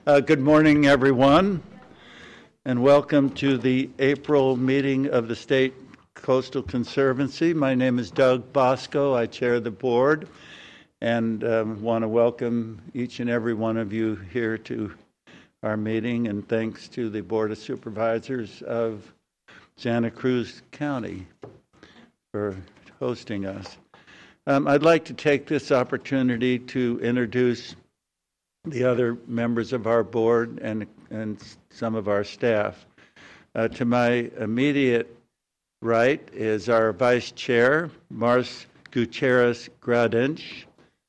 Good morning, everyone, and welcome to the April meeting of the State Coastal Conservancy. My name is Doug Bosco. I chair the board and want to welcome each and every one of you here to our meeting, and thanks to the Board of Supervisors of Santa Cruz County for hosting us. I'd like to take this opportunity to introduce the other members of our board and some of our staff. To my immediate right is our Vice Chair, Mars Gutierrez Gradinch.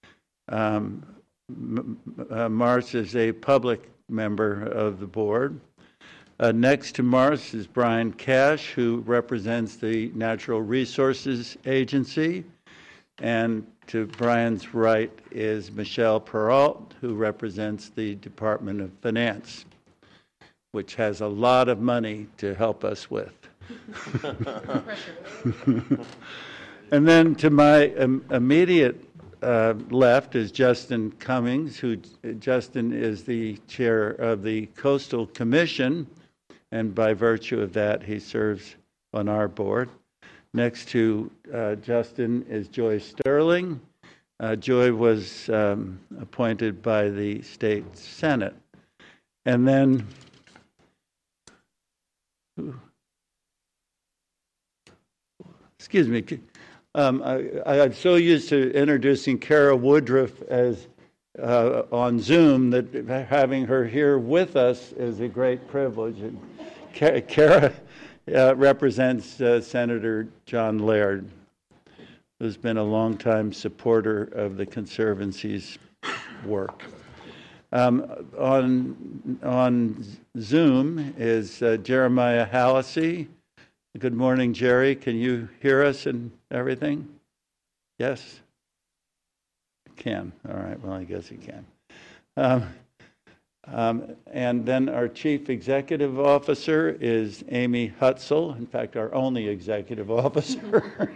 Mars is a public member of the board. Next to Mars is Brian Cash, who represents the Natural Resources Agency. And to Brian's right is Michelle Peralt, who represents the Department of Finance, which has a lot of money to help us with. And then to my immediate left is Justin Cummings, Justin is the chair of the Coastal Commission, and by virtue of that, he serves on our board. Next to Justin is Joy Sterling. Joy was appointed by the state Senate. And then, excuse me, I'm so used to introducing Kara Woodruff as on Zoom that having her here with us is a great privilege. And Kara represents Senator John Laird, who's been a longtime supporter of the Conservancy's work. On Zoom is Jeremiah Hallisey. Good morning, Jerry. Can you hear us and everything? Yes? Can. All right. Well, I guess you can. And then our Chief Executive Officer is Amy Hutzel, in fact, our only executive officer.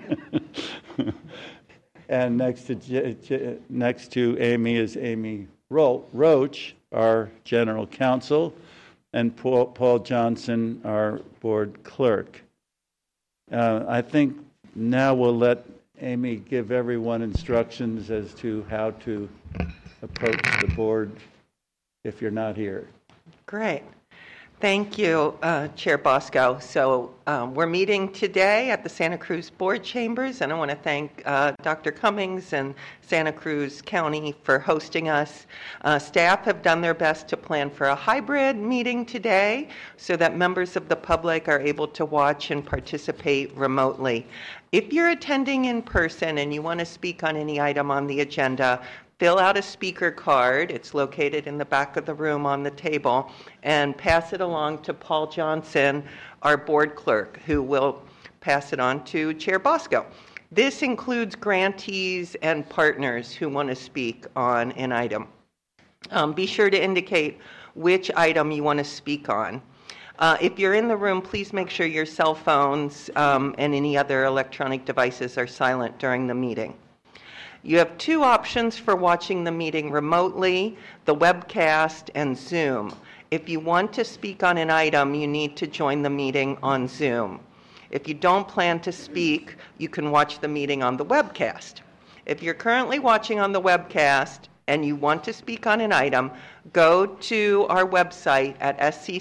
And next to Amy is Amy Roach, our General Counsel, and Paul Johnson, our Board Clerk. I think now we'll let Amy give everyone instructions as to how to approach the board if you're not here. Great. Thank you, Chair Bosco. So we're meeting today at the Santa Cruz Board Chambers, and I want to thank Dr. Cummings and Santa Cruz County for hosting us. Staff have done their best to plan for a hybrid meeting today so that members of the public are able to watch and participate remotely. If you're attending in person and you want to speak on any item on the agenda, fill out a speaker card. It's located in the back of the room on the table, and pass it along to Paul Johnson, our board clerk, who will pass it on to Chair Bosco. This includes grantees and partners who want to speak on an item. Be sure to indicate which item you want to speak on. If you're in the room, please make sure your cell phones and any other electronic devices are silent during the meeting. You have two options for watching the meeting remotely, the webcast and Zoom. If you want to speak on an item, you need to join the meeting on Zoom. If you don't plan to speak, you can watch the meeting on the webcast. If you're currently watching on the webcast and you want to speak on an item, go to our website at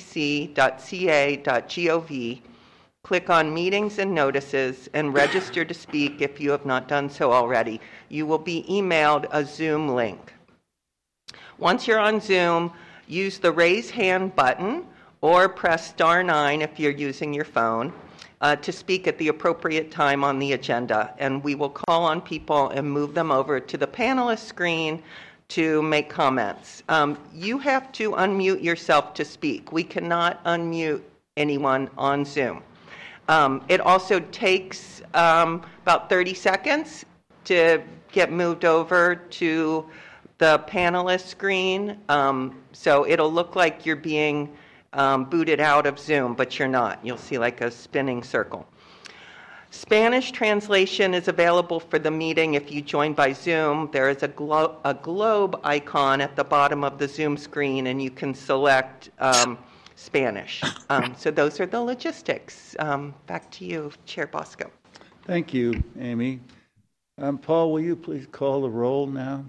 scc.ca.gov. Click on Meetings and Notices and register to speak if you have not done so already. You will be emailed a Zoom link. Once you're on Zoom, use the raise hand button or press *9 if you're using your phone to speak at the appropriate time on the agenda. And we will call on people and move them over to the panelist screen to make comments. You have to unmute yourself to speak. We cannot unmute anyone on Zoom. It also takes about 30 seconds to get moved over to the panelist screen. So it'll look like you're being booted out of Zoom, but you're not. You'll see like a spinning circle. Spanish translation is available for the meeting if you join by Zoom. There is a globe icon at the bottom of the Zoom screen, and you can select Spanish. So those are the logistics. Back to you, Chair Bosco. Thank you, Amy. Paul, will you please call the roll now?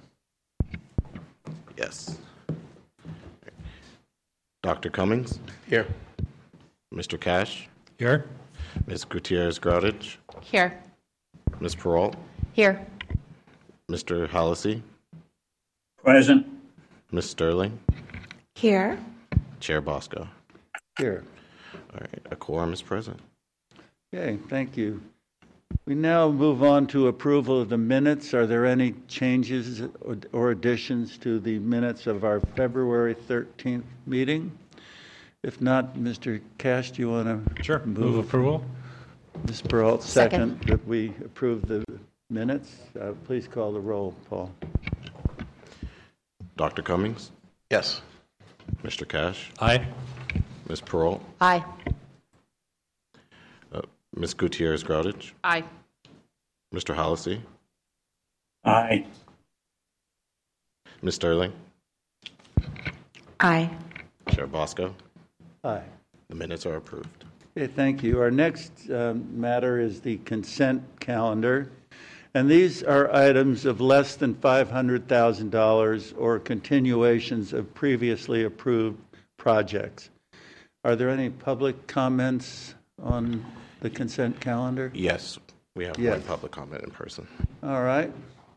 Yes. Dr. Cummings? Here. Mr. Cash? Here. Ms. Gutierrez-Groudage? Here. Ms. Peralt? Here. Mr. Hallisey? Present. Ms. Sterling? Here. Chair Bosco? Here. All right, a quorum is present. Okay, thank you. We now move on to approval of the minutes. Are there any changes or additions to the minutes of our February 13th meeting? If not, Mr. Cash, do you want to Sure. Move approval. Ms. Peralt, Second. that we approve the minutes. Please call the roll, Paul. Dr. Cummings? Yes. Mr. Cash? Aye. Ms. Peralt? Aye. Ms. Gutierrez-Groudage? Aye. Mr. Hallisey? Aye. Ms. Sterling? Aye. Chair Bosco? Aye. The minutes are approved. Okay, thank you. Our next matter is the consent calendar. And these are items of less than $500,000 or continuations of previously approved projects. Are there any public comments on the consent calendar? Yes, we have Yes. one public comment in person. All right.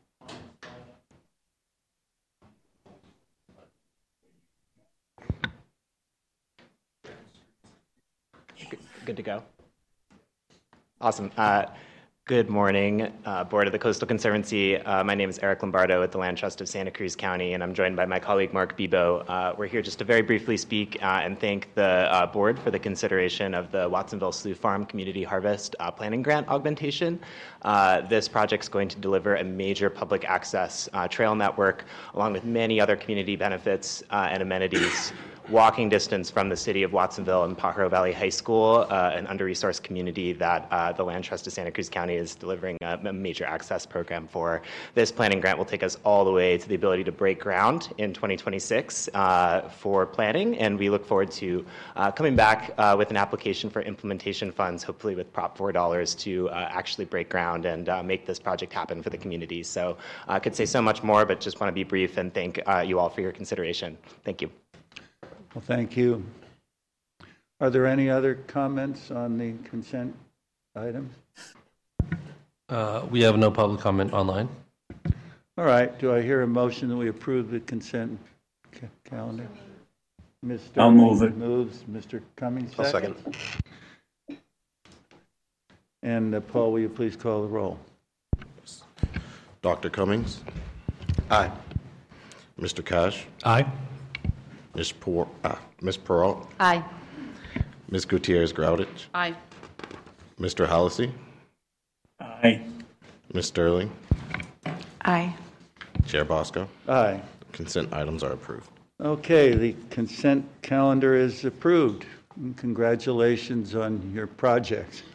Good to go. Awesome. Good morning, Board of the Coastal Conservancy. My name is Eric Lombardo with the Land Trust of Santa Cruz County, and I'm joined by my colleague Mark Bebo. We're here just to very briefly speak and thank the board for the consideration of the Watsonville Slough Farm Community Harvest Planning Grant augmentation. This project is going to deliver a major public access trail network, along with many other community benefits and amenities, walking distance from the city of Watsonville and Pajaro Valley High School, an under-resourced community that the Land Trust of Santa Cruz County is delivering a major access program for. This planning grant will take us all the way to the ability to break ground in 2026 for planning, and we look forward to coming back with an application for implementation funds, hopefully with Prop 4 dollars, to actually break ground and make this project happen for the community. So I could say so much more, but just want to be brief and thank you all for your consideration. Thank you. Well, thank you. Are there any other comments on the consent items? We have no public comment online. All right. Do I hear a motion that we approve the consent calendar? Ms. I'll move it. Moves. Mr. Cummings, I'll second. And Paul, will you please call the roll? Dr. Cummings? Aye. Mr. Cash? Aye. Ms. Peralt? Aye. Ms. Gutierrez-Groudage? Aye. Mr. Hallisey? Aye. Ms. Sterling? Aye. Chair Bosco? Aye. Consent items are approved. Okay, the consent calendar is approved. Congratulations on your project.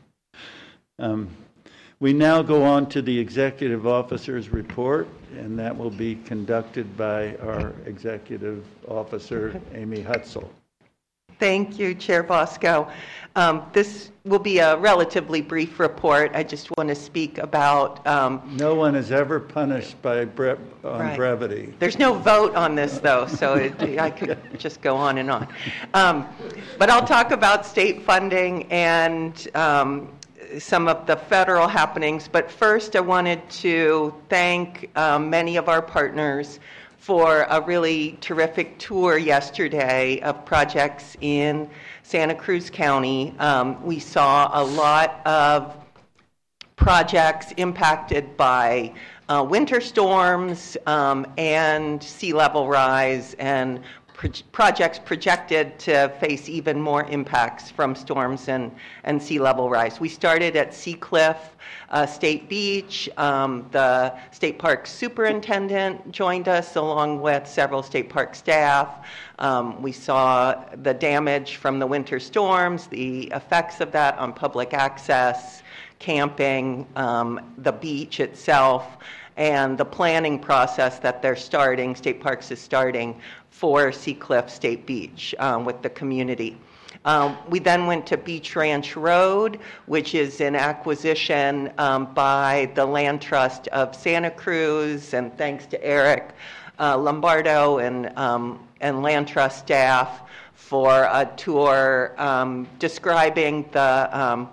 We now go on to the executive officer's report, and that will be conducted by our executive officer, Amy Hutzel. Thank you, Chair Bosco. This will be a relatively brief report. I just want to speak about... No one is ever punished by Right. brevity. There's no vote on this, though, so I could just go on and on. But I'll talk about state funding and some of the federal happenings. But first, I wanted to thank many of our partners for a really terrific tour yesterday of projects in Santa Cruz County. We saw a lot of projects impacted by winter storms and sea level rise, and projects projected to face even more impacts from storms and sea level rise. We started at Seacliff State Beach. The state park superintendent joined us along with several state park staff. We saw the damage from the winter storms, the effects of that on public access, camping, the beach itself, and the planning process that they're starting, State Parks is starting for Sea Cliff State Beach with the community. We then went to Beach Ranch Road, which is an acquisition by the Land Trust of Santa Cruz, and thanks to Eric Lombardo and Land Trust staff for a tour describing the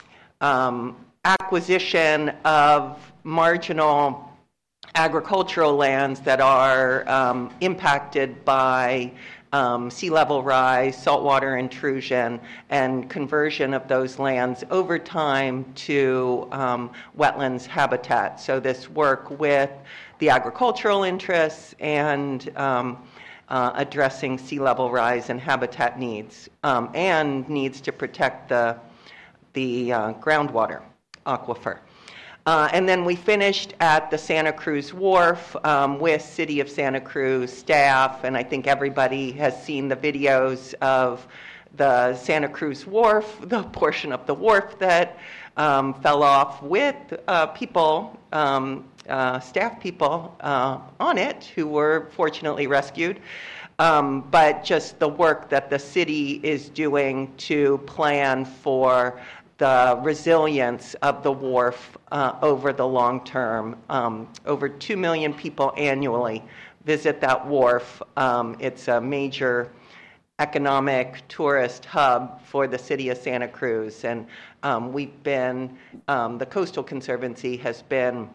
acquisition of marginal agricultural lands that are impacted by sea level rise, saltwater intrusion, and conversion of those lands over time to wetlands habitat. So this work with the agricultural interests and addressing sea level rise and habitat needs, and needs to protect the groundwater aquifer. And then we finished at the Santa Cruz Wharf with City of Santa Cruz staff, and I think everybody has seen the videos of the Santa Cruz Wharf, the portion of the wharf that fell off with people, staff people on it who were fortunately rescued. But just the work that the city is doing to plan for the resilience of the wharf over the long term. Over 2 million people annually visit that wharf. It's a major economic tourist hub for the city of Santa Cruz, and we've been, the Coastal Conservancy has been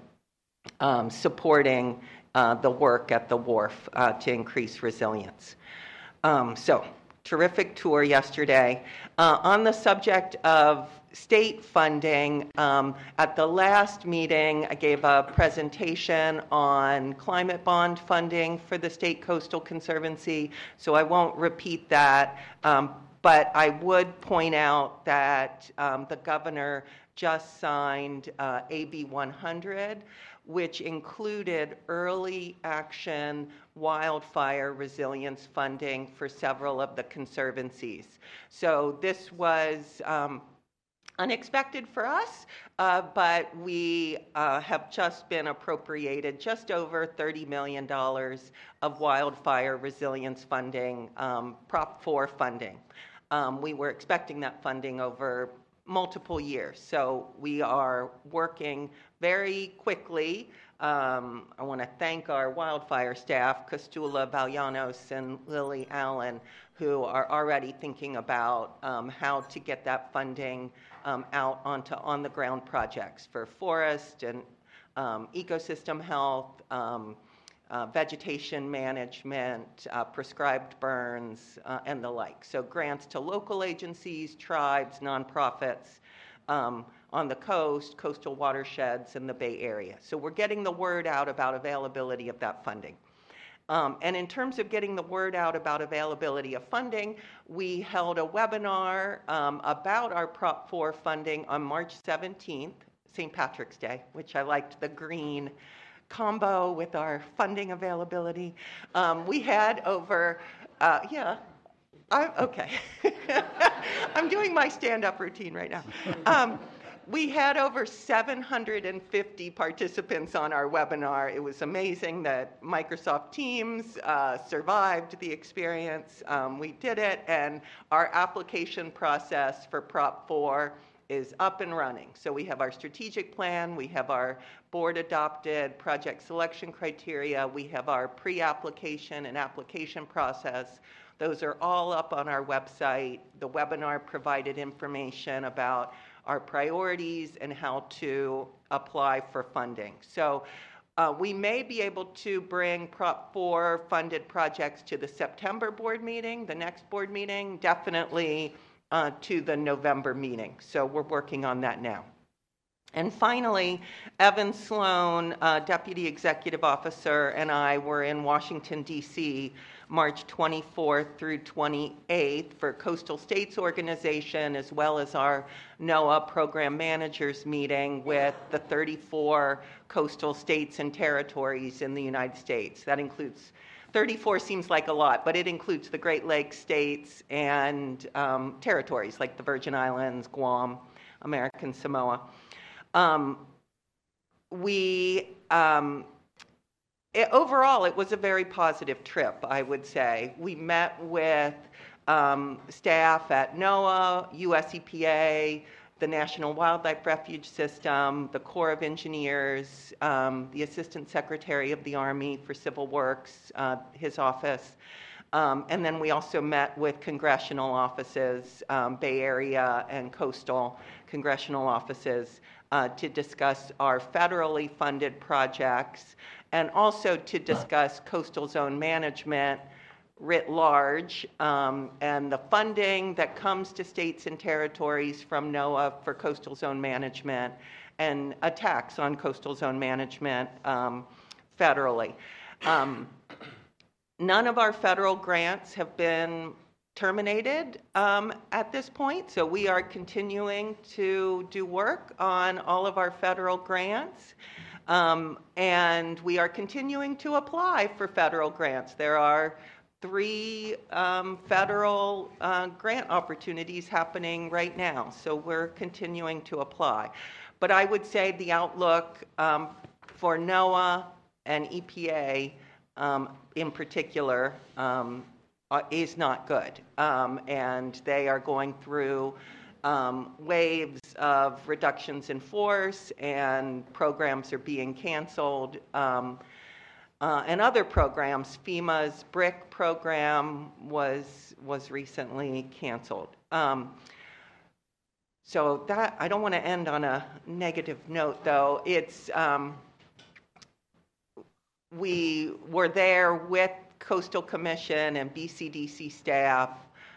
supporting the work at the wharf to increase resilience. So, terrific tour yesterday. On the subject of state funding, at the last meeting, I gave a presentation on climate bond funding for the State Coastal Conservancy, so I won't repeat that, but I would point out that the governor just signed AB 100, which included early action wildfire resilience funding for several of the conservancies. So this was unexpected for us, but we have just been appropriated just over $30 million of wildfire resilience funding, Prop 4 funding. We were expecting that funding over multiple years, so we are working very quickly. I want to thank our wildfire staff, Costula Valjanos and Lily Allen, who are already thinking about how to get that funding out onto on-the-ground projects for forest and ecosystem health, vegetation management, prescribed burns, and the like. So grants to local agencies, tribes, nonprofits on the coast, coastal watersheds, and the Bay Area. So we're getting the word out about availability of that funding. And in terms of getting the word out about availability of funding, we held a webinar about our Prop 4 funding on March 17th, St. Patrick's Day, which I liked the green combo with our funding availability. We had over, okay. I'm doing my stand-up routine right now. We had over 750 participants on our webinar. It was amazing that Microsoft Teams survived the experience. We did it, and our application process for Prop 4 is up and running. So we have our strategic plan, we have our board-adopted project selection criteria, we have our pre-application and application process. Those are all up on our website. The webinar provided information about our priorities and how to apply for funding. So we may be able to bring Prop 4 funded projects to the September board meeting, the next board meeting, definitely to the November meeting. So we're working on that now. And finally, Evan Sloan, Deputy Executive Officer, and I were in Washington, D.C., March 24th through 28th for Coastal States Organization, as well as our NOAA Program Managers meeting with the 34 coastal states and territories in the United States. That includes 34 seems like a lot, but it includes the Great Lakes states and territories like the Virgin Islands, Guam, American Samoa. Overall, it was a very positive trip, I would say. We met with staff at NOAA, US EPA, the National Wildlife Refuge System, the Corps of Engineers, the Assistant Secretary of the Army for Civil Works, his office. And then we also met with congressional offices, Bay Area and coastal congressional offices, to discuss our federally funded projects and also to discuss coastal zone management writ large, and the funding that comes to states and territories from NOAA for coastal zone management and attacks on coastal zone management federally. None of our federal grants have been terminated at this point, so we are continuing to do work on all of our federal grants. And we are continuing to apply for federal grants. There are 3 federal grant opportunities happening right now, so we're continuing to apply. But I would say the outlook for NOAA and EPA in particular is not good, and they are going through waves of reductions in force, and programs are being canceled, and other programs. FEMA's BRIC program was recently canceled. So that, I don't want to end on a negative note, though. It's we were there with Coastal Commission and BCDC staff.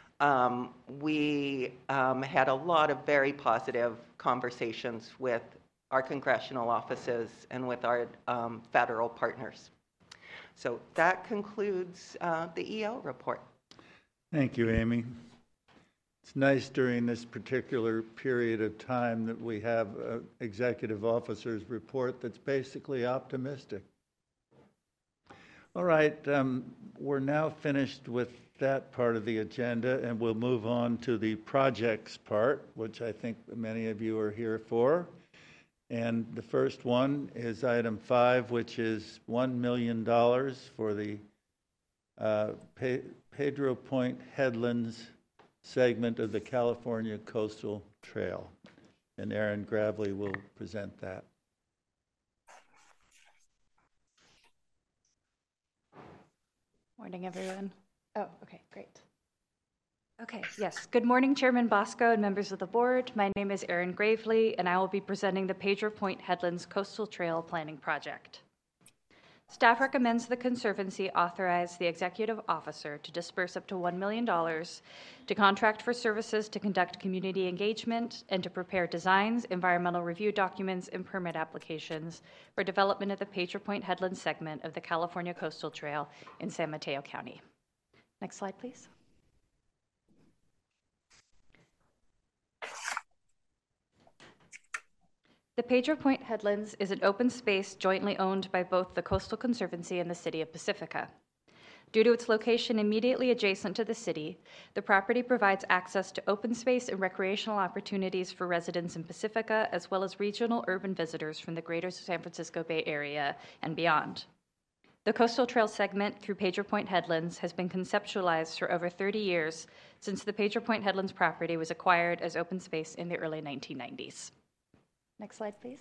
We had a lot of very positive conversations with our congressional offices and with our federal partners. So that concludes the EO report. Thank you, Amy. It's nice during this particular period of time that we have an executive officer's report that's basically optimistic. All right, we're now finished with that part of the agenda, and we'll move on to the projects part, which I think many of you are here for. And the first one is item 5, which is $1 million for the Pedro Point Headlands segment of the California Coastal Trail. And Aaron Gravely will present that. Morning, everyone. Oh, okay, great. Okay, yes. Good morning, Chairman Bosco and members of the board. My name is Erin Gravely, and I will be presenting the Pedro Point Headlands Coastal Trail Planning Project. Staff recommends the Conservancy authorize the executive officer to disperse up to $1 million to contract for services to conduct community engagement and to prepare designs, environmental review documents, and permit applications for development of the Pedro Point Headlands segment of the California Coastal Trail in San Mateo County. Next slide, please. The Pedro Point Headlands is an open space jointly owned by both the Coastal Conservancy and the City of Pacifica. Due to its location immediately adjacent to the city, the property provides access to open space and recreational opportunities for residents in Pacifica, as well as regional urban visitors from the greater San Francisco Bay Area and beyond. The Coastal Trail segment through Pedro Point Headlands has been conceptualized for over 30 years since the Pedro Point Headlands property was acquired as open space in the early 1990s. Next slide, please.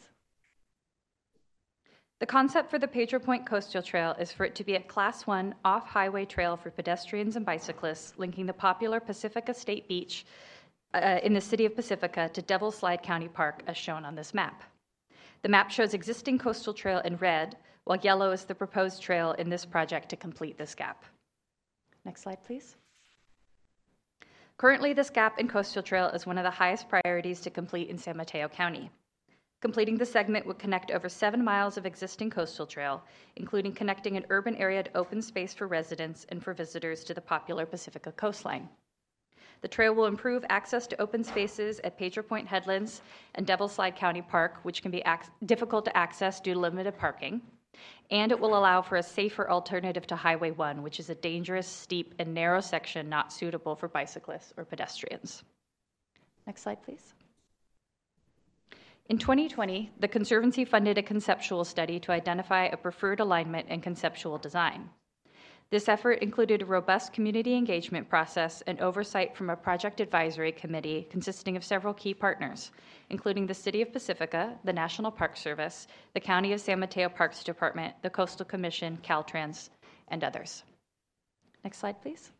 The concept for the Pedro Point Coastal Trail is for it to be a Class 1 off-highway trail for pedestrians and bicyclists linking the popular Pacifica State Beach in the city of Pacifica to Devil's Slide County Park, as shown on this map. The map shows existing coastal trail in red, while yellow is the proposed trail in this project to complete this gap. Next slide, please. Currently, this gap in coastal trail is one of the highest priorities to complete in San Mateo County. Completing the segment would connect over 7 miles of existing coastal trail, including connecting an urban area to open space for residents and for visitors to the popular Pacifica coastline. The trail will improve access to open spaces at Pedro Point Headlands and Devil's Slide County Park, which can be difficult to access due to limited parking, and it will allow for a safer alternative to Highway 1, which is a dangerous, steep, and narrow section not suitable for bicyclists or pedestrians. Next slide, please. In 2020, the Conservancy funded a conceptual study to identify a preferred alignment and conceptual design. This effort included a robust community engagement process and oversight from a project advisory committee consisting of several key partners, including the City of Pacifica, the National Park Service, the County of San Mateo Parks Department, the Coastal Commission, Caltrans, and others. Next slide, please.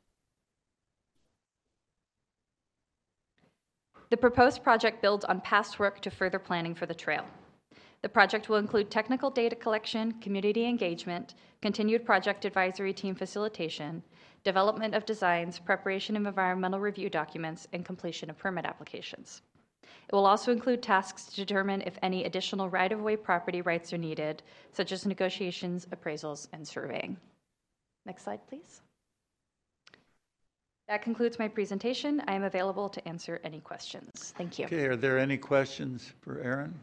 The proposed project builds on past work to further planning for the trail. The project will include technical data collection, community engagement, continued project advisory team facilitation, development of designs, preparation of environmental review documents, and completion of permit applications. It will also include tasks to determine if any additional right-of-way property rights are needed, such as negotiations, appraisals, and surveying. Next slide, please. That concludes my presentation. I am available to answer any questions. Thank you. Okay, are there any questions for Aaron?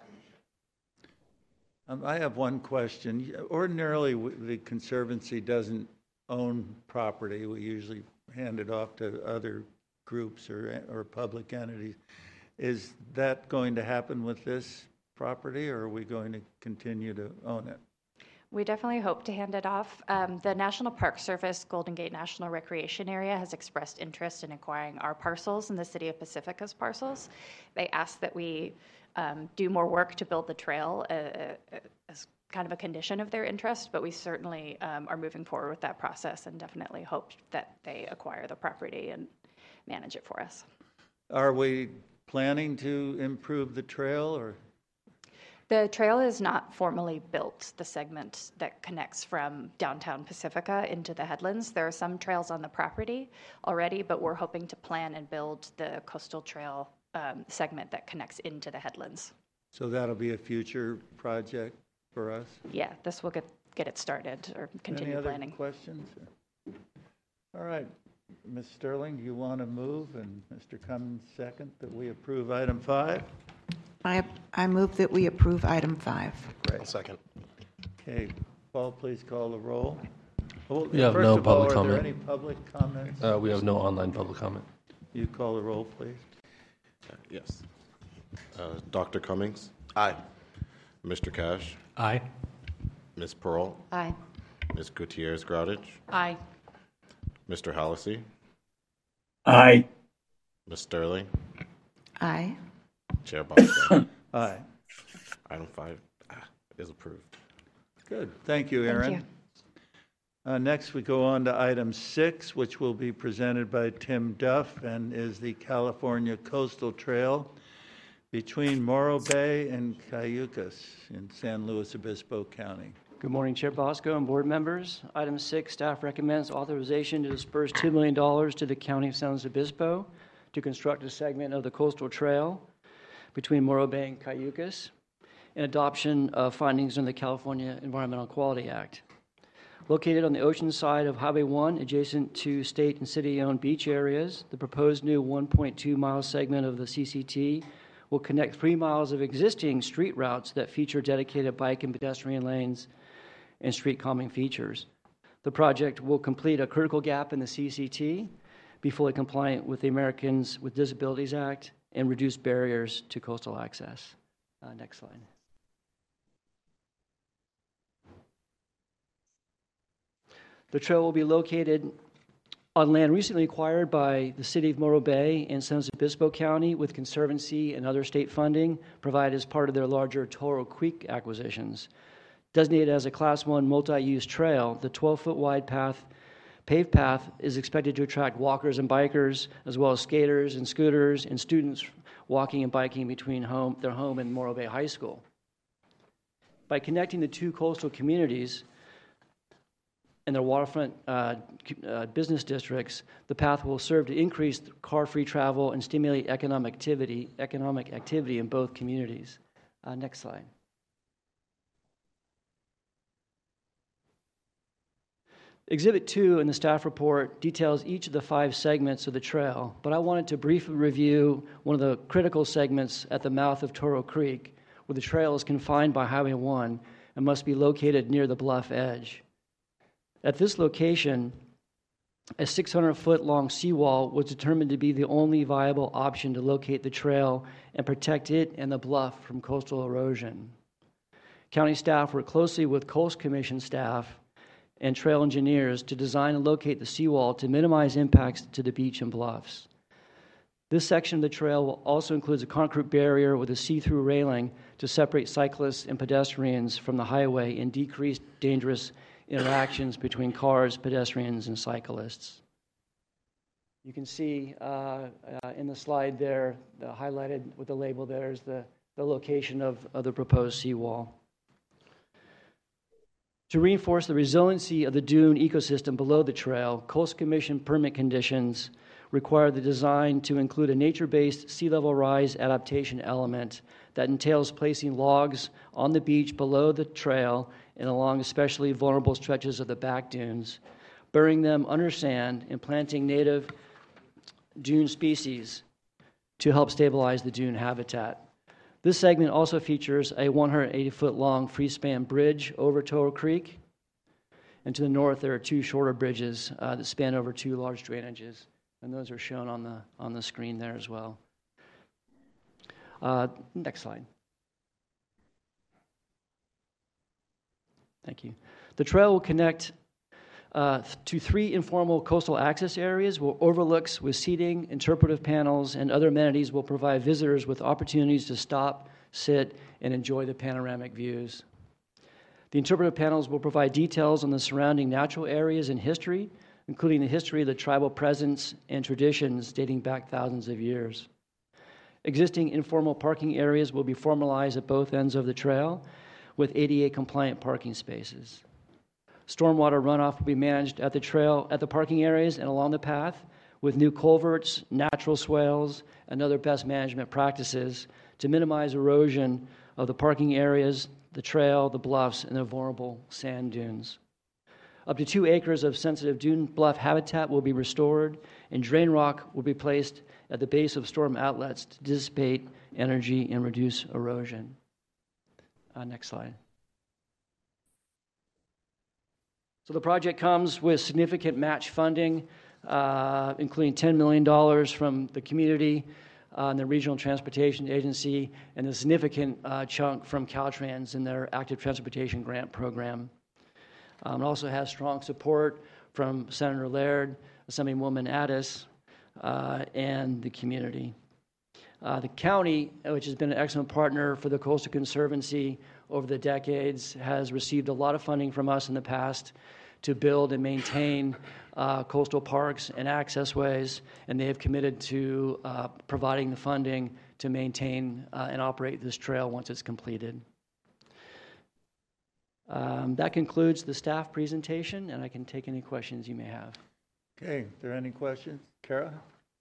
I have one question. Ordinarily, the Conservancy doesn't own property. We usually hand it off to other groups or public entities. Is that going to happen with this property, or are we going to continue to own it? We definitely hope to hand it off. The National Park Service Golden Gate National Recreation Area has expressed interest in acquiring our parcels and the City of Pacifica's parcels. They asked that we do more work to build the trail as kind of a condition of their interest, but we certainly are moving forward with that process and definitely hope that they acquire the property and manage it for us. Are we planning to improve the trail, or? The trail is not formally built, the segment that connects from downtown Pacifica into the headlands. There are some trails on the property already, but we're hoping to plan and build the coastal trail segment that connects into the headlands. So that'll be a future project for us? Yeah, this will get it started or continue planning. Any other questions? All right. Ms. Sterling, you want to move, and Mr. Cummins second, that we approve item 5? I move that we approve item 5. Great. Second. Okay, Paul, please call the roll. Well, We have first no of all, public are there comment. any public comments? We have no online public comment. You call the roll, please. Yes. Dr. Cummings? Aye. Mr. Cash? Aye. Ms. Pearl? Aye. Ms. Gutierrez-Groudage? Aye. Mr. Hallisey? Aye. Ms. Sterling? Aye. Chair Bosco? Aye. Item 5 is approved. Good. Thank you, Aaron. Thank you. Next, we go on to item 6, which will be presented by Tim Duff and is the California Coastal Trail between Morro Bay and Cayucas in San Luis Obispo County. Good morning, Chair Bosco and board members. Item 6, staff recommends authorization to disperse $2 million to the County of San Luis Obispo to construct a segment of the coastal trail between Morro Bay and Cayucas, and adoption of findings in the California Environmental Quality Act. Located on the ocean side of Highway 1, adjacent to state and city-owned beach areas, the proposed new 1.2-mile segment of the CCT will connect 3 miles of existing street routes that feature dedicated bike and pedestrian lanes and street calming features. The project will complete a critical gap in the CCT, be fully compliant with the Americans with Disabilities Act, and reduce barriers to coastal access. Next slide. The trail will be located on land recently acquired by the City of Morro Bay and San Luis Obispo County with Conservancy and other state funding provided as part of their larger Toro Creek acquisitions. Designated as a Class 1 multi-use trail, the 12-foot wide paved path is expected to attract walkers and bikers, as well as skaters and scooters and students walking and biking between their home and Morro Bay High School. By connecting the two coastal communities and their waterfront business districts, the path will serve to increase car-free travel and stimulate economic activity in both communities. Next slide. Exhibit 2 in the staff report details each of the 5 segments of the trail, but I wanted to briefly review one of the critical segments at the mouth of Toro Creek, where the trail is confined by Highway 1 and must be located near the bluff edge. At this location, a 600-foot-long seawall was determined to be the only viable option to locate the trail and protect it and the bluff from coastal erosion. County staff worked closely with Coast Commission staff and trail engineers to design and locate the seawall to minimize impacts to the beach and bluffs. This section of the trail also includes a concrete barrier with a see-through railing to separate cyclists and pedestrians from the highway and decrease dangerous interactions between cars, pedestrians, and cyclists. You can see in the slide there, highlighted with the label there is the location of the proposed seawall. To reinforce the resiliency of the dune ecosystem below the trail, Coastal Commission permit conditions require the design to include a nature-based sea level rise adaptation element that entails placing logs on the beach below the trail and along especially vulnerable stretches of the back dunes, burying them under sand and planting native dune species to help stabilize the dune habitat. This segment also features a 180-foot-long free-span bridge over Toro Creek, and to the north there are two shorter bridges that span over two large drainages, and those are shown on the screen there as well. Next slide. Thank you. The trail will connect to three informal coastal access areas where overlooks with seating, interpretive panels, and other amenities will provide visitors with opportunities to stop, sit, and enjoy the panoramic views. The interpretive panels will provide details on the surrounding natural areas and history, including the history of the tribal presence and traditions dating back thousands of years. Existing informal parking areas will be formalized at both ends of the trail with ADA-compliant parking spaces. Stormwater runoff will be managed at the trail, at the parking areas and along the path with new culverts, natural swales, and other best management practices to minimize erosion of the parking areas, the trail, the bluffs, and the vulnerable sand dunes. Up to 2 acres of sensitive dune bluff habitat will be restored, and drain rock will be placed at the base of storm outlets to dissipate energy and reduce erosion. Next slide. So the project comes with significant match funding, including $10 million from the community and the Regional Transportation Agency, and a significant chunk from Caltrans in their Active Transportation Grant Program. It also has strong support from Senator Laird, Assemblywoman Addis, and the community. The county, which has been an excellent partner for the Coastal Conservancy over the decades, has received a lot of funding from us in the past to build and maintain coastal parks and accessways, and they have committed to providing the funding to maintain and operate this trail once it's completed. That concludes the staff presentation, and I can take any questions you may have. Okay, are there any questions? Kara?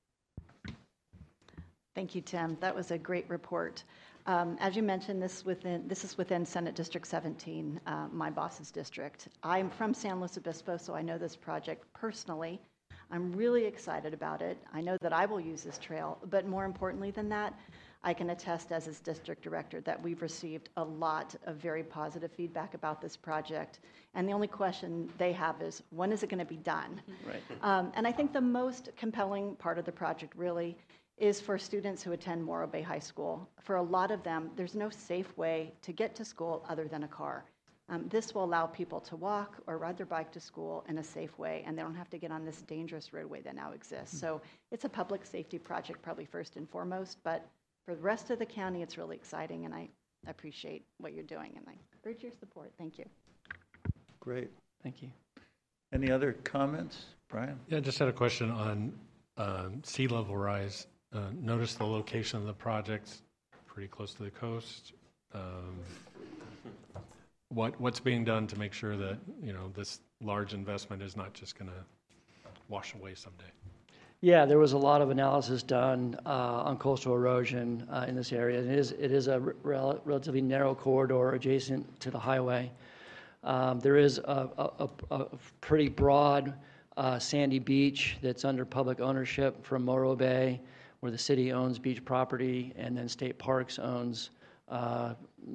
Thank you, Tim. That was a great report. As you mentioned, this is within Senate District 17, my boss's district. I'm from San Luis Obispo, so I know this project personally. I'm really excited about it. I know that I will use this trail, but more importantly than that, I can attest as its district director that we've received a lot of very positive feedback about this project. And the only question they have is, when is it going to be done? Right. And I think the most compelling part of the project really is for students who attend Morro Bay High School. For a lot of them, there's no safe way to get to school other than a car. This will allow people to walk or ride their bike to school in a safe way, and they don't have to get on this dangerous roadway that now exists. So it's a public safety project, probably first and foremost, but for the rest of the county, it's really exciting, and I appreciate what you're doing, and I urge your support. Thank you. Great. Thank you. Any other comments? Brian? Yeah, I just had a question on sea level rise. Notice the location of the project, pretty close to the coast. What's being done to make sure that this large investment is not just going to wash away someday? Yeah, there was a lot of analysis done on coastal erosion in this area. It is a relatively narrow corridor adjacent to the highway. There is a pretty broad sandy beach that's under public ownership from Morro Bay, where the city owns beach property, and then State Parks owns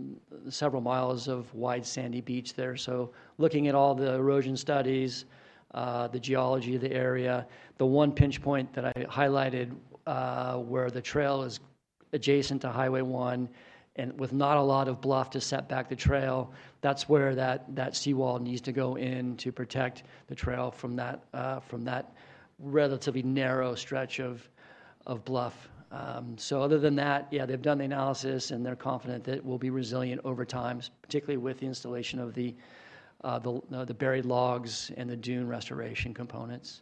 several miles of wide sandy beach there. So looking at all the erosion studies, the geology of the area. The one pinch point that I highlighted where the trail is adjacent to Highway 1 and with not a lot of bluff to set back the trail, that's where that seawall needs to go in to protect the trail from that relatively narrow stretch of bluff. So other than that, yeah, they've done the analysis and they're confident that it will be resilient over time, particularly with the installation of the buried logs and the dune restoration components.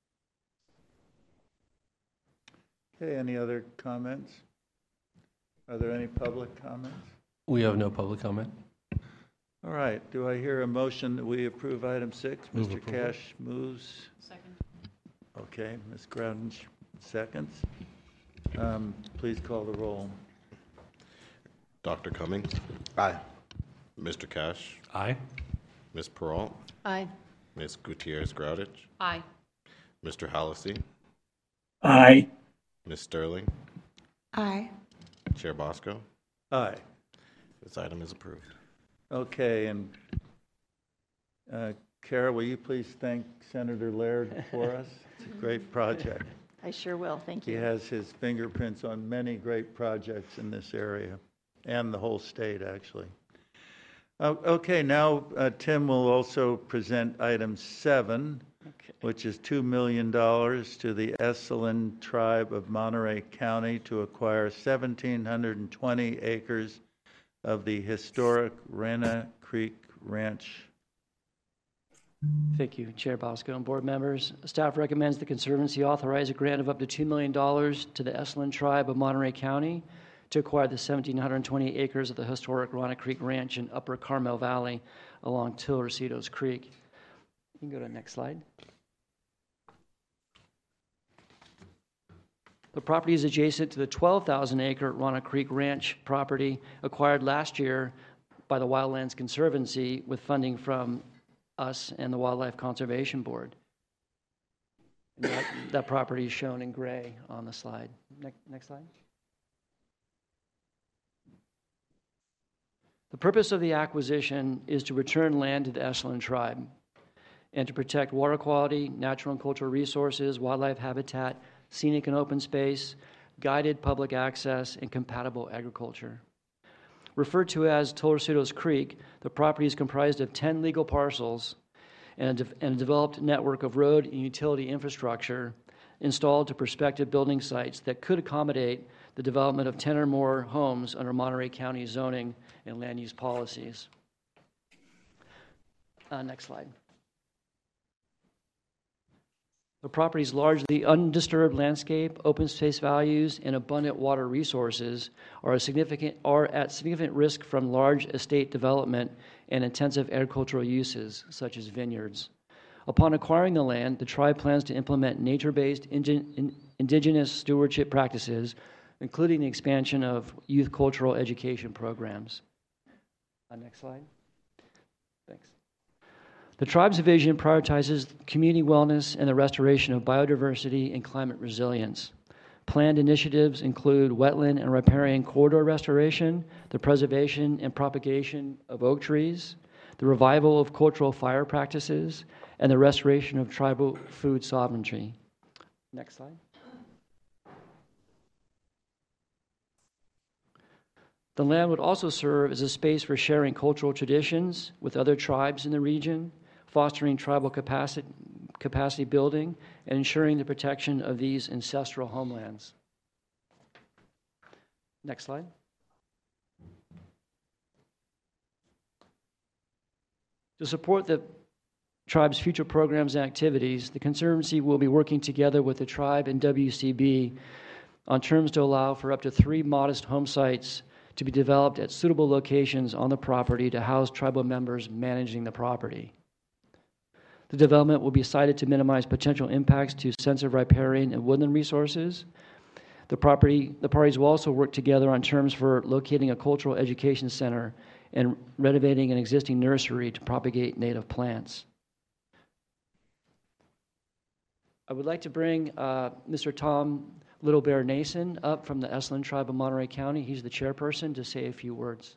Okay, any other comments? Are there any public comments? We have no public comment. All right, do I hear a motion that we approve item 6? Move Mr. approval. Cash moves. Second. Okay, Ms. Groudon seconds. Please call the roll. Dr. Cummings? Aye. Mr. Cash? Aye. Ms. Peralt? Aye. Ms. Gutierrez-Groudich? Aye. Mr. Hallisey? Aye. Ms. Sterling? Aye. Chair Bosco? Aye. This item is approved. Okay, and Kara, will you please thank Senator Laird for us? It's a great project. I sure will. Thank He you. has his fingerprints on many great projects in this area, and the whole state, actually. Okay, now Tim will also present item 7, which is $2 million to the Esalen Tribe of Monterey County to acquire 1,720 acres of the historic Rana Creek Ranch. Thank you, Chair Bosco and board members. Staff recommends the Conservancy authorize a grant of up to $2 million to the Esalen Tribe of Monterey County to acquire the 1,720 acres of the historic Rana Creek Ranch in Upper Carmel Valley along Tillercitos Creek. You can go to the next slide. The property is adjacent to the 12,000-acre Rana Creek Ranch property acquired last year by the Wildlands Conservancy with funding from us and the Wildlife Conservation Board. And that property is shown in gray on the slide. Next slide. The purpose of the acquisition is to return land to the Esalen Tribe and to protect water quality, natural and cultural resources, wildlife habitat, scenic and open space, guided public access, and compatible agriculture. Referred to as Tillercitos Creek, the property is comprised of 10 legal parcels and a developed network of road and utility infrastructure installed to prospective building sites that could accommodate the development of 10 or more homes under Monterey County zoning and land use policies. Next slide. The property's largely undisturbed landscape, open space values, and abundant water resources are at significant risk from large estate development and intensive agricultural uses, such as vineyards. Upon acquiring the land, the tribe plans to implement nature-based indigenous stewardship practices, including the expansion of youth cultural education programs. Next slide. Thanks. The tribe's vision prioritizes community wellness and the restoration of biodiversity and climate resilience. Planned initiatives include wetland and riparian corridor restoration, the preservation and propagation of oak trees, the revival of cultural fire practices, and the restoration of tribal food sovereignty. Next slide. The land would also serve as a space for sharing cultural traditions with other tribes in the region, fostering tribal capacity building, and ensuring the protection of these ancestral homelands. Next slide. To support the tribe's future programs and activities, the Conservancy will be working together with the tribe and WCB on terms to allow for up to 3 modest home sites to be developed at suitable locations on the property to house tribal members managing the property. The development will be sited to minimize potential impacts to sensitive riparian and woodland resources. The parties will also work together on terms for locating a cultural education center and renovating an existing nursery to propagate native plants. I would like to bring Mr. Tom Little Bear Nason up from the Esalen Tribe of Monterey County. He's the chairperson to say a few words.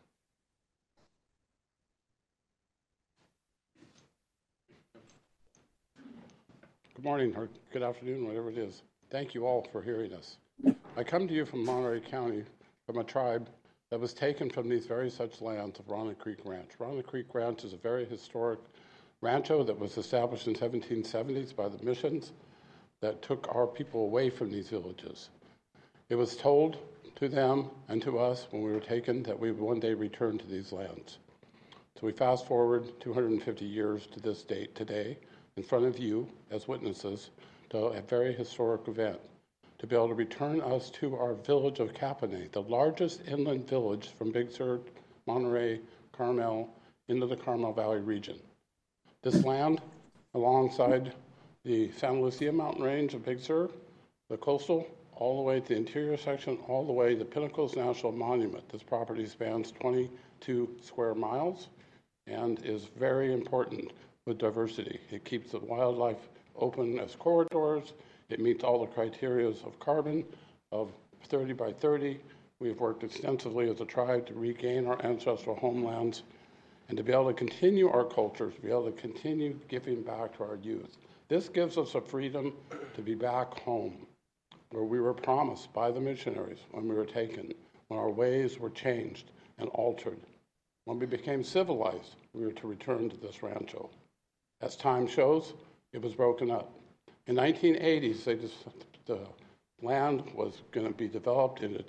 good morning or good afternoon, whatever it is. Thank you all for hearing us. I come to you from Monterey County, from a tribe that was taken from these very such lands of Roanoke Creek Ranch. Roanoke Creek Ranch is a very historic rancho that was established in 1770s by the missions that took our people away from these villages. It was told to them and to us when we were taken that we would one day return to these lands. So we fast forward 250 years to this date today in front of you as witnesses to a very historic event, to be able to return us to our village of Capanay, the largest inland village from Big Sur, Monterey, Carmel, into the Carmel Valley region. This land, alongside the Santa Lucia mountain range of Big Sur, the coastal, all the way to the interior section, all the way to Pinnacles National Monument. This property spans 22 square miles and is very important with diversity. It keeps the wildlife open as corridors. It meets all the criteria of carbon of 30 by 30. We've worked extensively as a tribe to regain our ancestral homelands and to be able to continue our cultures, to be able to continue giving back to our youth. This gives us a freedom to be back home, where we were promised by the missionaries when we were taken, when our ways were changed and altered. When we became civilized, we were to return to this rancho. As time shows, it was broken up. In 1980s, the land was going to be developed into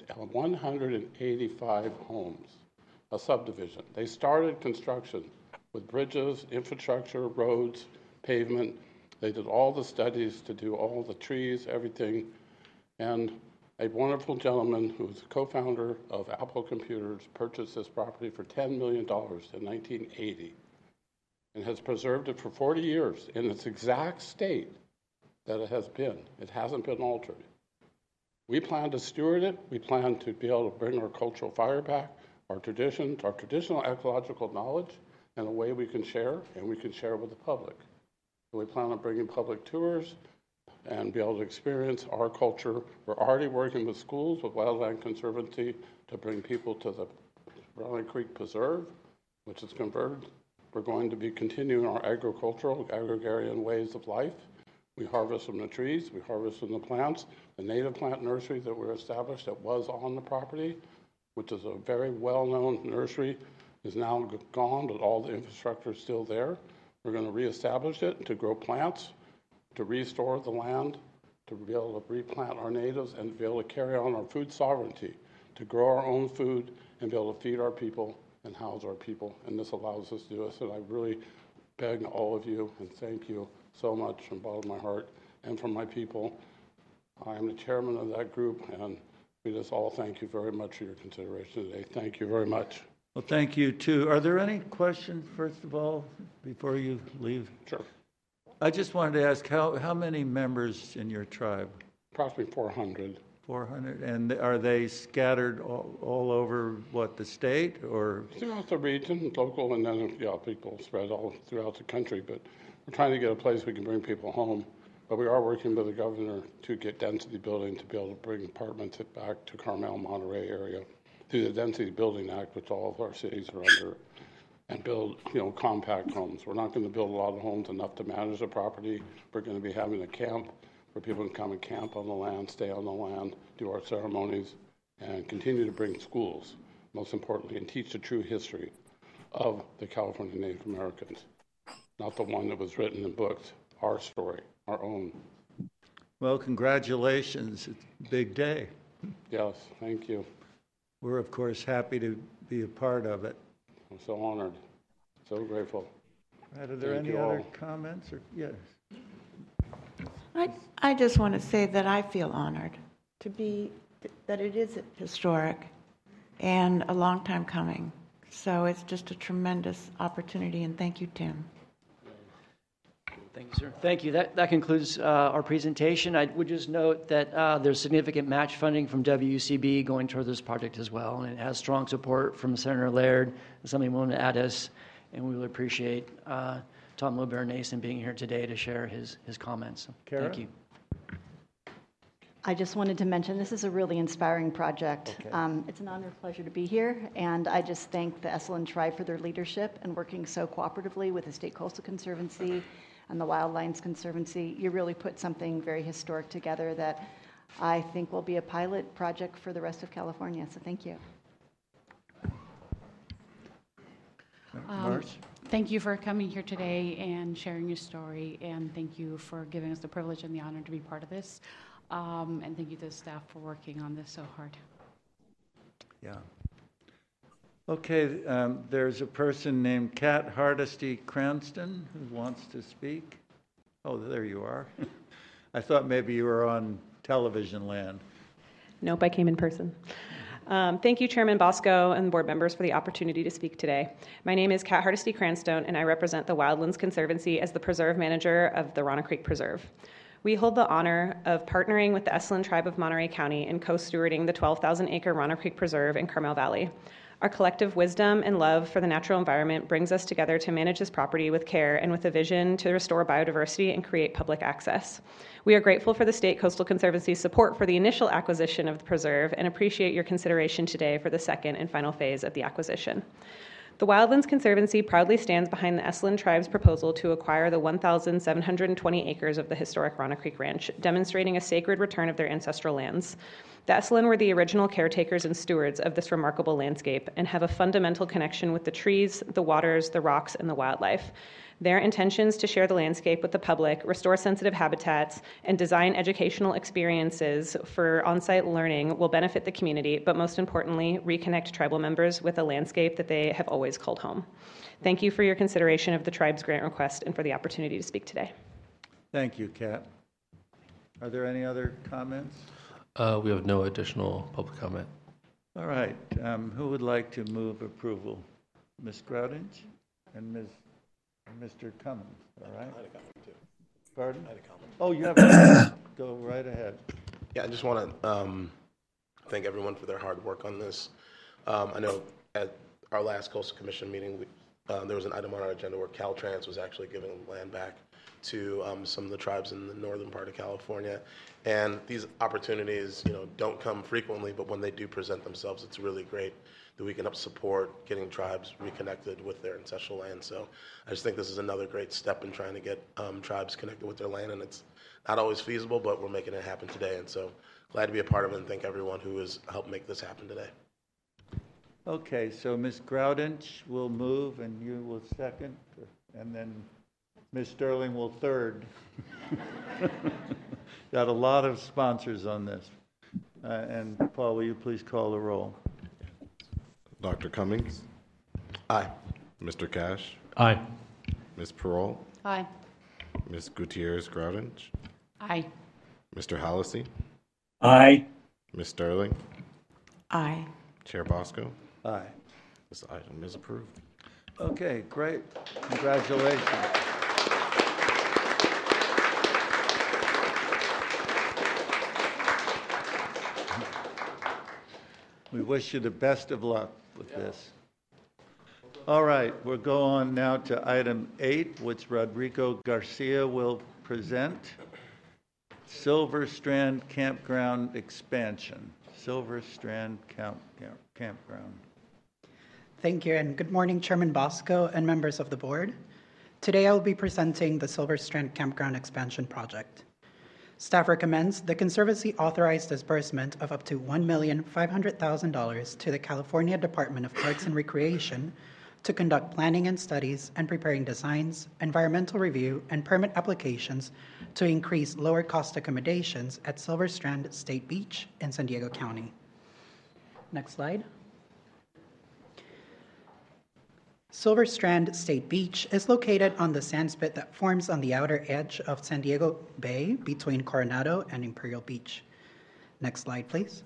185 homes, a subdivision. They started construction with bridges, infrastructure, roads, pavement. They did all the studies to do all the trees, everything. And a wonderful gentleman who was co-founder of Apple Computers purchased this property for $10 million in 1980 and has preserved it for 40 years in its exact state that it has been. It hasn't been altered. We plan to steward it. We plan to be able to bring our cultural fire back, our traditions, our traditional ecological knowledge, in a way we can share, and we can share with the public. So we plan on bringing public tours and be able to experience our culture. We're already working with schools, with Wildland Conservancy, to bring people to the Roanoke Creek Preserve, which is converted. We're going to be continuing our agricultural, agrarian ways of life. We harvest from the trees, we harvest from the plants. The native plant nursery that we're established that was on the property, which is a very well-known nursery, is now gone, but all the infrastructure is still there. We're going to reestablish it to grow plants, to restore the land, to be able to replant our natives, and to be able to carry on our food sovereignty, to grow our own food and be able to feed our people and house our people. And this allows us to do this. And I really beg all of you and thank you so much from the bottom of my heart and from my people. I am the chairman of that group, and we just all thank you very much for your consideration today. Thank you very much. Well, thank you, too. Are there any questions, first of all, before you leave? Sure. I just wanted to ask, how many members in your tribe? Approximately 400. 400. And are they scattered all over, the state? Or throughout the region, local, and then, people spread all throughout the country. But we're trying to get a place we can bring people home. But we are working with the governor to get density building to be able to bring apartments back to Carmel, Monterey area through the Density Building Act, which all of our cities are under, and build, compact homes. We're not going to build a lot of homes enough to manage the property. We're going to be having a camp where people can come and camp on the land, stay on the land, do our ceremonies, and continue to bring schools, most importantly, and teach the true history of the California Native Americans, not the one that was written in books, our story, our own. Well, congratulations. It's a big day. Yes, thank you. We're, of course, happy to be a part of it. I'm so honored, so grateful. Right, are there any other comments? Or yes. I just want to say that I feel honored that it is historic and a long time coming. So it's just a tremendous opportunity, and thank you, Tim. Thank you, sir. Thank you. That concludes our presentation. I would just note that there's significant match funding from WCB going toward this project as well, and it has strong support from Senator Laird, Assemblyman willing to add us, and we really appreciate Tom LeBaron-Nason being here today to share his comments. So, thank you. I just wanted to mention this is a really inspiring project. Okay. It's an honor and pleasure to be here, and I just thank the Esalen Tribe for their leadership and working so cooperatively with the State Coastal Conservancy and the Wildlands Conservancy. You really put something very historic together that I think will be a pilot project for the rest of California, so thank you. Marsh? Thank you for coming here today and sharing your story, and thank you for giving us the privilege and the honor to be part of this. And thank you to the staff for working on this so hard. Yeah. Okay, there's a person named Kat Hardesty Cranston who wants to speak. Oh, there you are. I thought maybe you were on television land. Nope, I came in person. Thank you, Chairman Bosco and board members, for the opportunity to speak today. My name is Kat Hardesty Cranstone, and I represent the Wildlands Conservancy as the preserve manager of the Rana Creek Preserve. We hold the honor of partnering with the Esalen Tribe of Monterey County in co-stewarding the 12,000-acre Rana Creek Preserve in Carmel Valley. Our collective wisdom and love for the natural environment brings us together to manage this property with care and with a vision to restore biodiversity and create public access. We are grateful for the State Coastal Conservancy's support for the initial acquisition of the preserve and appreciate your consideration today for the second and final phase of the acquisition. The Wildlands Conservancy proudly stands behind the Esalen Tribe's proposal to acquire the 1,720 acres of the historic Rana Creek Ranch, demonstrating a sacred return of their ancestral lands. The Esalen were the original caretakers and stewards of this remarkable landscape and have a fundamental connection with the trees, the waters, the rocks, and the wildlife. Their intentions to share the landscape with the public, restore sensitive habitats, and design educational experiences for on-site learning will benefit the community, but most importantly, reconnect tribal members with a landscape that they have always called home. Thank you for your consideration of the tribe's grant request and for the opportunity to speak today. Thank you, Kat. Are there any other comments? We have no additional public comment. All right. Who would like to move approval? Ms. Groudinge and Mr. Cummings, all right? I had a comment too. Pardon? I had a comment. Oh, you have a comment. Go right ahead. Yeah, I just want to thank everyone for their hard work on this. I know at our last Coastal Commission meeting, there was an item on our agenda where Caltrans was actually giving land back to some of the tribes in the northern part of California. And these opportunities, don't come frequently, but when they do present themselves, it's really great that we can help support getting tribes reconnected with their ancestral land. So I just think this is another great step in trying to get tribes connected with their land, and it's not always feasible, but we're making it happen today. And so glad to be a part of it, and thank everyone who has helped make this happen today. Okay, so Ms. Groudinge will move and you will second, and then Ms. Sterling will third. Got a lot of sponsors on this. And Paul, will you please call the roll? Dr. Cummings? Aye. Mr. Cash? Aye. Ms. Parole? Aye. Ms. Gutierrez Groudinge? Aye. Mr. Hallisey? Aye. Ms. Sterling? Aye. Chair Bosco? Aye. This item is approved. Okay, great. Congratulations. We wish you the best of luck with this. All right, we'll go on now to item 8, which Rodrigo Garcia will present. Silver Strand Campground expansion. Silver Strand Campground. Thank you, and good morning, Chairman Bosco and members of the board. Today I will be presenting the Silver Strand Campground expansion project. Staff recommends the Conservancy authorize disbursement of up to $1,500,000 to the California Department of Parks and Recreation to conduct planning and studies and preparing designs, environmental review, and permit applications to increase lower cost accommodations at Silver Strand State Beach in San Diego County. Next slide. Silver Strand State Beach is located on the sand spit that forms on the outer edge of San Diego Bay between Coronado and Imperial Beach. Next slide, please.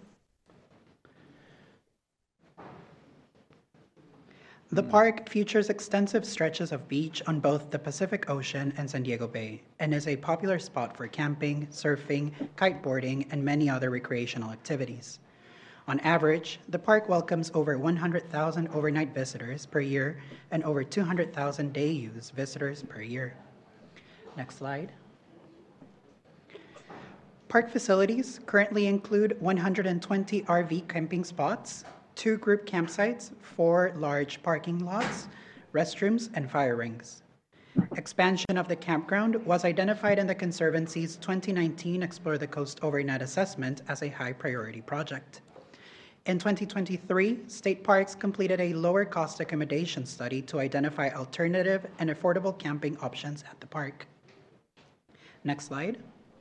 The park features extensive stretches of beach on both the Pacific Ocean and San Diego Bay, and is a popular spot for camping, surfing, kiteboarding, and many other recreational activities. On average, the park welcomes over 100,000 overnight visitors per year and over 200,000 day-use visitors per year. Next slide. Park facilities currently include 120 RV camping spots, 2 group campsites, 4 large parking lots, restrooms, and fire rings. Expansion of the campground was identified in the Conservancy's 2019 Explore the Coast Overnight Assessment as a high priority project. In 2023, State Parks completed a lower cost accommodation study to identify alternative and affordable camping options at the park. Next slide.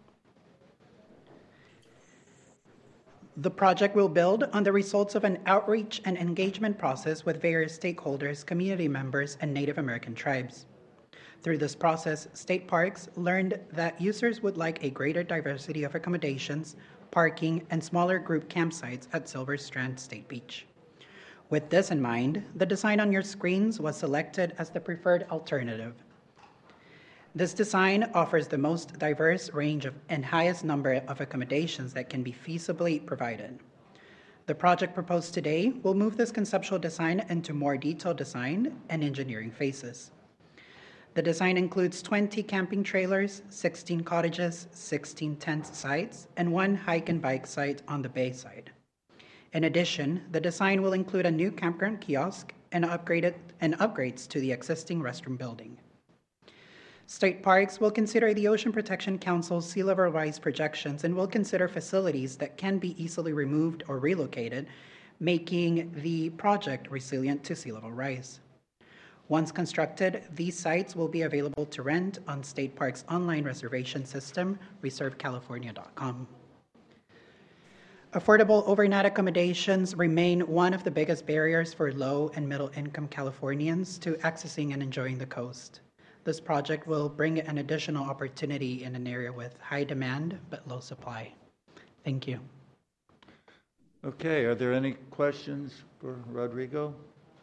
The project will build on the results of an outreach and engagement process with various stakeholders, community members, and Native American tribes. Through this process, State Parks learned that users would like a greater diversity of accommodations, parking, and smaller group campsites at Silver Strand State Beach. With this in mind, the design on your screens was selected as the preferred alternative. This design offers the most diverse range and highest number of accommodations that can be feasibly provided. The project proposed today will move this conceptual design into more detailed design and engineering phases. The design includes 20 camping trailers, 16 cottages, 16 tent sites, and 1 hike and bike site on the bay side. In addition, the design will include a new campground kiosk and upgrades to the existing restroom building. State Parks will consider the Ocean Protection Council's sea level rise projections and will consider facilities that can be easily removed or relocated, making the project resilient to sea level rise. Once constructed, these sites will be available to rent on State Parks' online reservation system, reservecalifornia.com. Affordable overnight accommodations remain one of the biggest barriers for low and middle income Californians to accessing and enjoying the coast. This project will bring an additional opportunity in an area with high demand but low supply. Thank you. Okay, are there any questions for Rodrigo?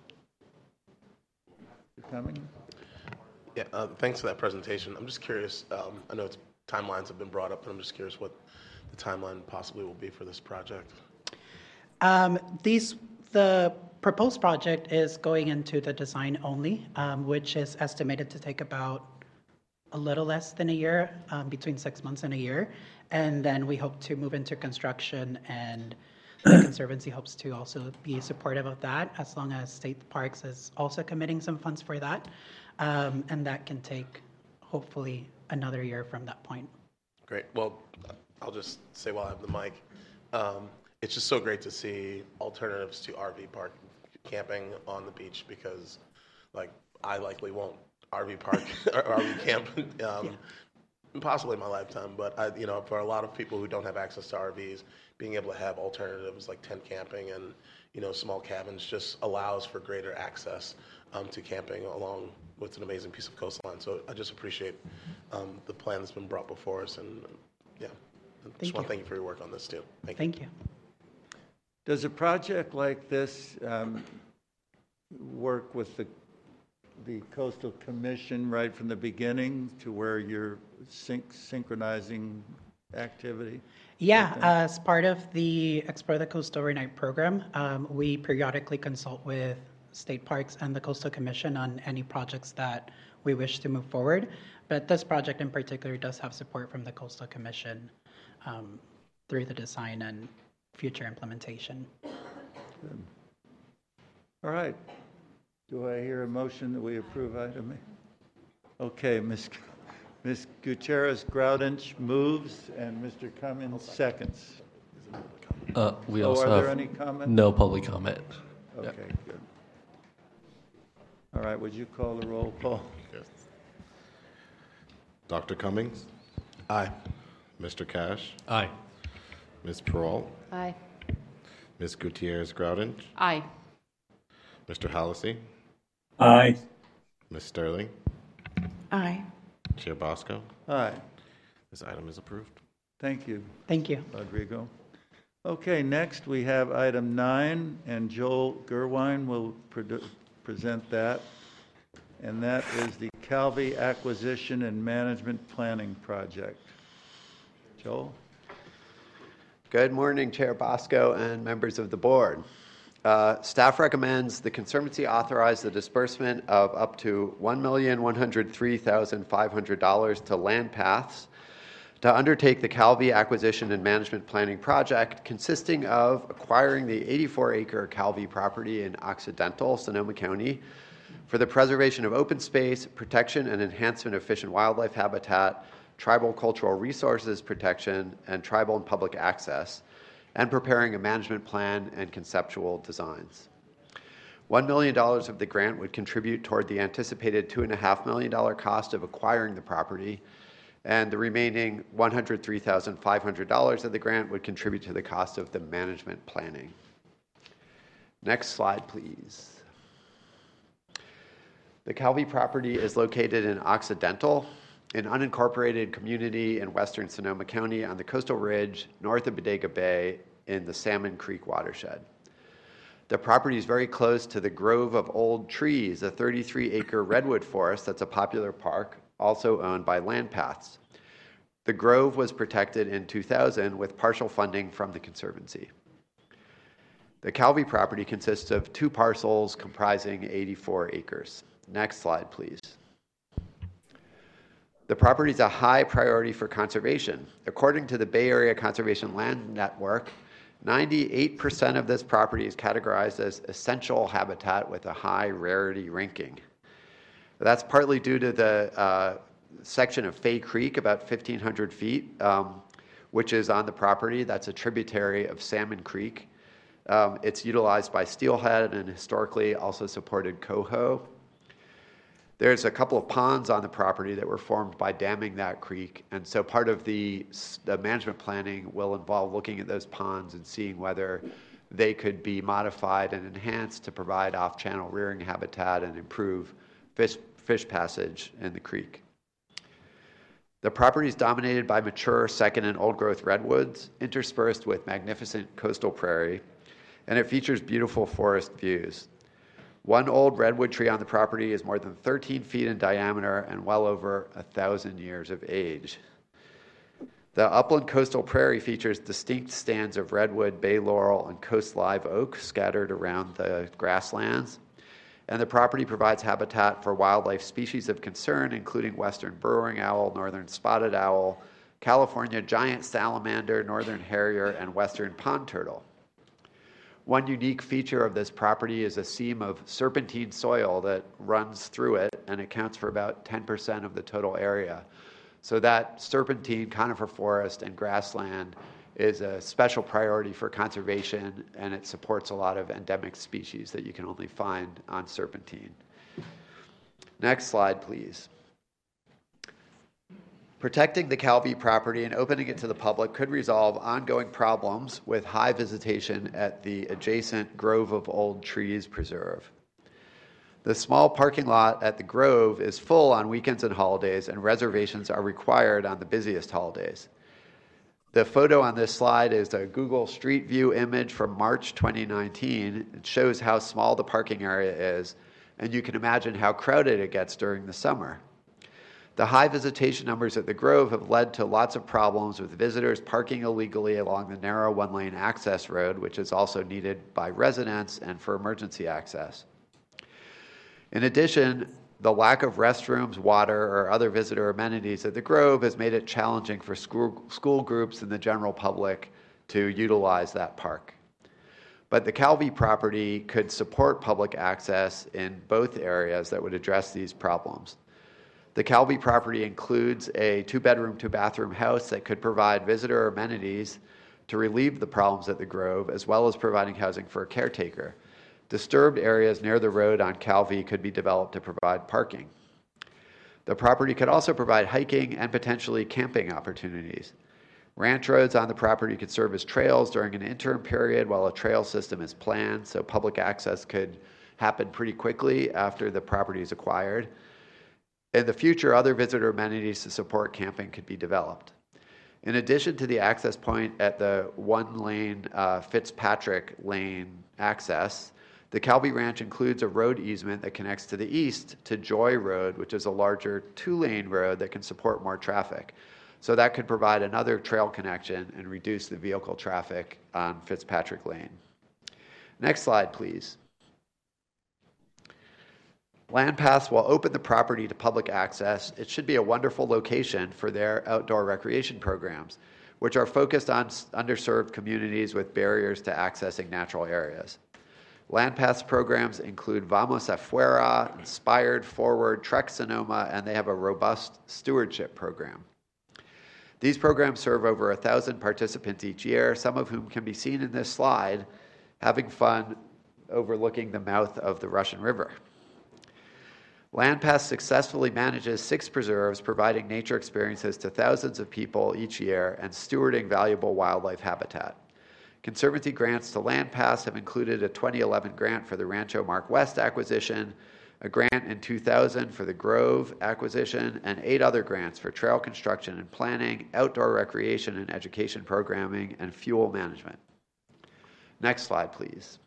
Coming? Yeah, thanks for that presentation. I'm just curious, I know timelines have been brought up, but I'm just curious what the timeline possibly will be for this project. The proposed project is going into the design only, which is estimated to take about a little less than a year, between 6 months and a year. And then we hope to move into construction, and the Conservancy hopes to also be supportive of that, as long as State Parks is also committing some funds for that. And that can take, hopefully, another year from that point. Great. Well, I'll just say while I have the mic, it's just so great to see alternatives to RV park camping on the beach, because, like, I likely won't RV park or RV camp possibly in my lifetime, but for a lot of people who don't have access to RVs, being able to have alternatives like tent camping and small cabins just allows for greater access to camping along what's an amazing piece of coastline. So I just appreciate the plan that's been brought before us, and just want to thank you for your work on this too. Thank you. Does a project like this work with the Coastal Commission right from the beginning to where you're synchronizing activity? Yeah, as part of the Explore the Coast Overnight program, we periodically consult with State Parks and the Coastal Commission on any projects that we wish to move forward. But this project in particular does have support from the Coastal Commission through the design and future implementation. Good. All right. Do I hear a motion that we approve item A? Okay, Ms. Gutierrez-Groudinch moves and Mr. Cummins seconds. We also are have there any comments? No public comment. Okay, good. All right, would you call the roll, Paul? Yes. Dr. Cummings? Aye. Mr. Cash? Aye. Ms. Peralt? Aye. Ms. Gutierrez-Groudinch? Aye. Mr. Hallisey? Aye. Ms. Sterling? Aye. Chair Bosco? Aye. This item is approved. Thank you. Thank you. Rodrigo. Okay, next we have item 9, and Joel Gerwine will present that. And that is the Calvi Acquisition and Management Planning Project. Joel? Good morning, Chair Bosco and members of the board. Staff recommends the Conservancy authorize the disbursement of up to $1,103,500 to Land Paths to undertake the Calvi Acquisition and Management Planning Project, consisting of acquiring the 84-acre Calvi property in Occidental, Sonoma County, for the preservation of open space, protection and enhancement of fish and wildlife habitat, tribal cultural resources protection, and tribal and public access, and preparing a management plan and conceptual designs. $1 million of the grant would contribute toward the anticipated $2.5 million cost of acquiring the property, and the remaining $103,500 of the grant would contribute to the cost of the management planning. Next slide, please. The Calvi property is located in Occidental, an unincorporated community in western Sonoma County on the coastal ridge north of Bodega Bay in the Salmon Creek watershed. The property is very close to the Grove of Old Trees, a 33-acre redwood forest that's a popular park, also owned by Land Paths. The Grove was protected in 2000 with partial funding from the Conservancy. The Calvi property consists of 2 parcels comprising 84 acres. Next slide, please. The property is a high priority for conservation. According to the Bay Area Conservation Land Network, 98% of this property is categorized as essential habitat with a high rarity ranking. That's partly due to the section of Fay Creek, about 1,500 feet, which is on the property. That's a tributary of Salmon Creek. It's utilized by steelhead and historically also supported coho. There's a couple of ponds on the property that were formed by damming that creek, and so part of the management planning will involve looking at those ponds and seeing whether they could be modified and enhanced to provide off-channel rearing habitat and improve fish passage in the creek. The property is dominated by mature second and old-growth redwoods, interspersed with magnificent coastal prairie, and it features beautiful forest views. One old redwood tree on the property is more than 13 feet in diameter and well over 1,000 years of age. The upland coastal prairie features distinct stands of redwood, bay laurel, and coast live oak scattered around the grasslands. And the property provides habitat for wildlife species of concern, including western burrowing owl, northern spotted owl, California giant salamander, northern harrier, and western pond turtle. One unique feature of this property is a seam of serpentine soil that runs through it and accounts for about 10% of the total area. So that serpentine conifer forest and grassland is a special priority for conservation, and it supports a lot of endemic species that you can only find on serpentine. Next slide, please. Protecting the Calvi property and opening it to the public could resolve ongoing problems with high visitation at the adjacent Grove of Old Trees Preserve. The small parking lot at the Grove is full on weekends and holidays, and reservations are required on the busiest holidays. The photo on this slide is a Google Street View image from March 2019. It shows how small the parking area is, and you can imagine how crowded it gets during the summer. The high visitation numbers at the Grove have led to lots of problems with visitors parking illegally along the narrow one-lane access road, which is also needed by residents and for emergency access. In addition, the lack of restrooms, water, or other visitor amenities at the Grove has made it challenging for school groups and the general public to utilize that park. But the Calvi property could support public access in both areas that would address these problems. The Calvi property includes a 2-bedroom, 2-bathroom house that could provide visitor amenities to relieve the problems at the Grove, as well as providing housing for a caretaker. Disturbed areas near the road on Calvi could be developed to provide parking. The property could also provide hiking and potentially camping opportunities. Ranch roads on the property could serve as trails during an interim period while a trail system is planned, so public access could happen pretty quickly after the property is acquired. In the future, other visitor amenities to support camping could be developed. In addition to the access point at the one-lane Fitzpatrick Lane access, the Calvi Ranch includes a road easement that connects to the east to Joy Road, which is a larger 2-lane road that can support more traffic. So that could provide another trail connection and reduce the vehicle traffic on Fitzpatrick Lane. Next slide, please. LandPath will open the property to public access. It should be a wonderful location for their outdoor recreation programs, which are focused on underserved communities with barriers to accessing natural areas. LandPath's programs include Vamos Afuera, Inspired, Forward, Trek Sonoma, and they have a robust stewardship program. These programs serve over 1,000 participants each year, some of whom can be seen in this slide, having fun overlooking the mouth of the Russian River. LandPath successfully manages 6 preserves, providing nature experiences to thousands of people each year and stewarding valuable wildlife habitat. Conservancy grants to LandPath have included a 2011 grant for the Rancho Mark West acquisition, a grant in 2000 for the Grove acquisition, and 8 other grants for trail construction and planning, outdoor recreation and education programming, and fuel management. Next slide, please.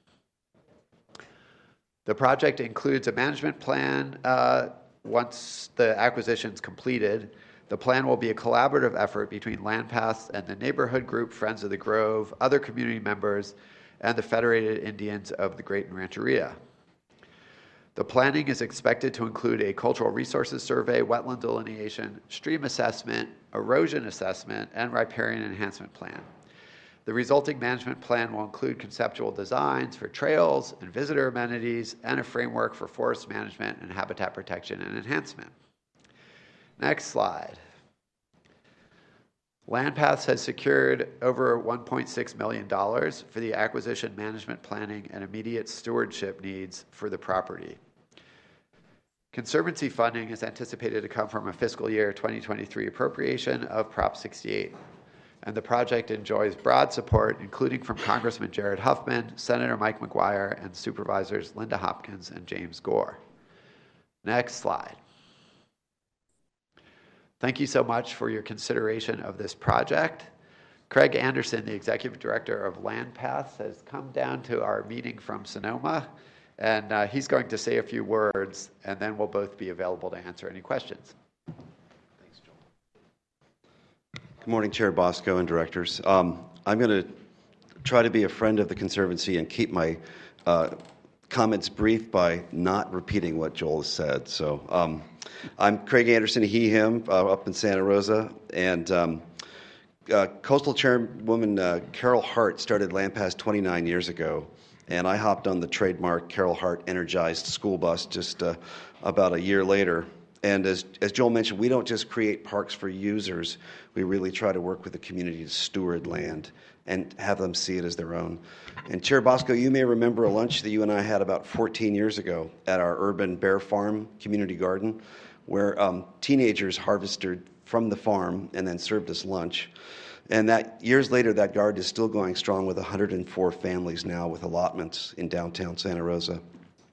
The project includes a management plan once the acquisition is completed. The plan will be a collaborative effort between LandPath and the neighborhood group Friends of the Grove, other community members, and the Federated Indians of the Great Rancheria. The planning is expected to include a cultural resources survey, wetland delineation, stream assessment, erosion assessment, and riparian enhancement plan. The resulting management plan will include conceptual designs for trails and visitor amenities and a framework for forest management and habitat protection and enhancement. Next slide. LandPath has secured over $1.6 million for the acquisition, management, planning, and immediate stewardship needs for the property. Conservancy funding is anticipated to come from a fiscal year 2023 appropriation of Prop 68. And the project enjoys broad support, including from Congressman Jared Huffman, Senator Mike McGuire, and Supervisors Linda Hopkins and James Gore. Next slide. Thank you so much for your consideration of this project. Craig Anderson, the Executive Director of LandPath, has come down to our meeting from Sonoma, and he's going to say a few words, and then we'll both be available to answer any questions. Good morning, Chair Bosco and directors. I'm going to try to be a friend of the Conservancy and keep my comments brief by not repeating what Joel has said. So I'm Craig Anderson, he, him, up in Santa Rosa. And Coastal Chairwoman Carol Hart started LandPath 29 years ago. And I hopped on the trademark Carol Hart energized school bus just about a year later. And as Joel mentioned, we don't just create parks for users. We really try to work with the community to steward land and have them see it as their own. And Chair Bosco, you may remember a lunch that you and I had about 14 years ago at our urban Bear Farm community garden, where teenagers harvested from the farm and then served us lunch. And that years later, that garden is still going strong with 104 families now with allotments in downtown Santa Rosa.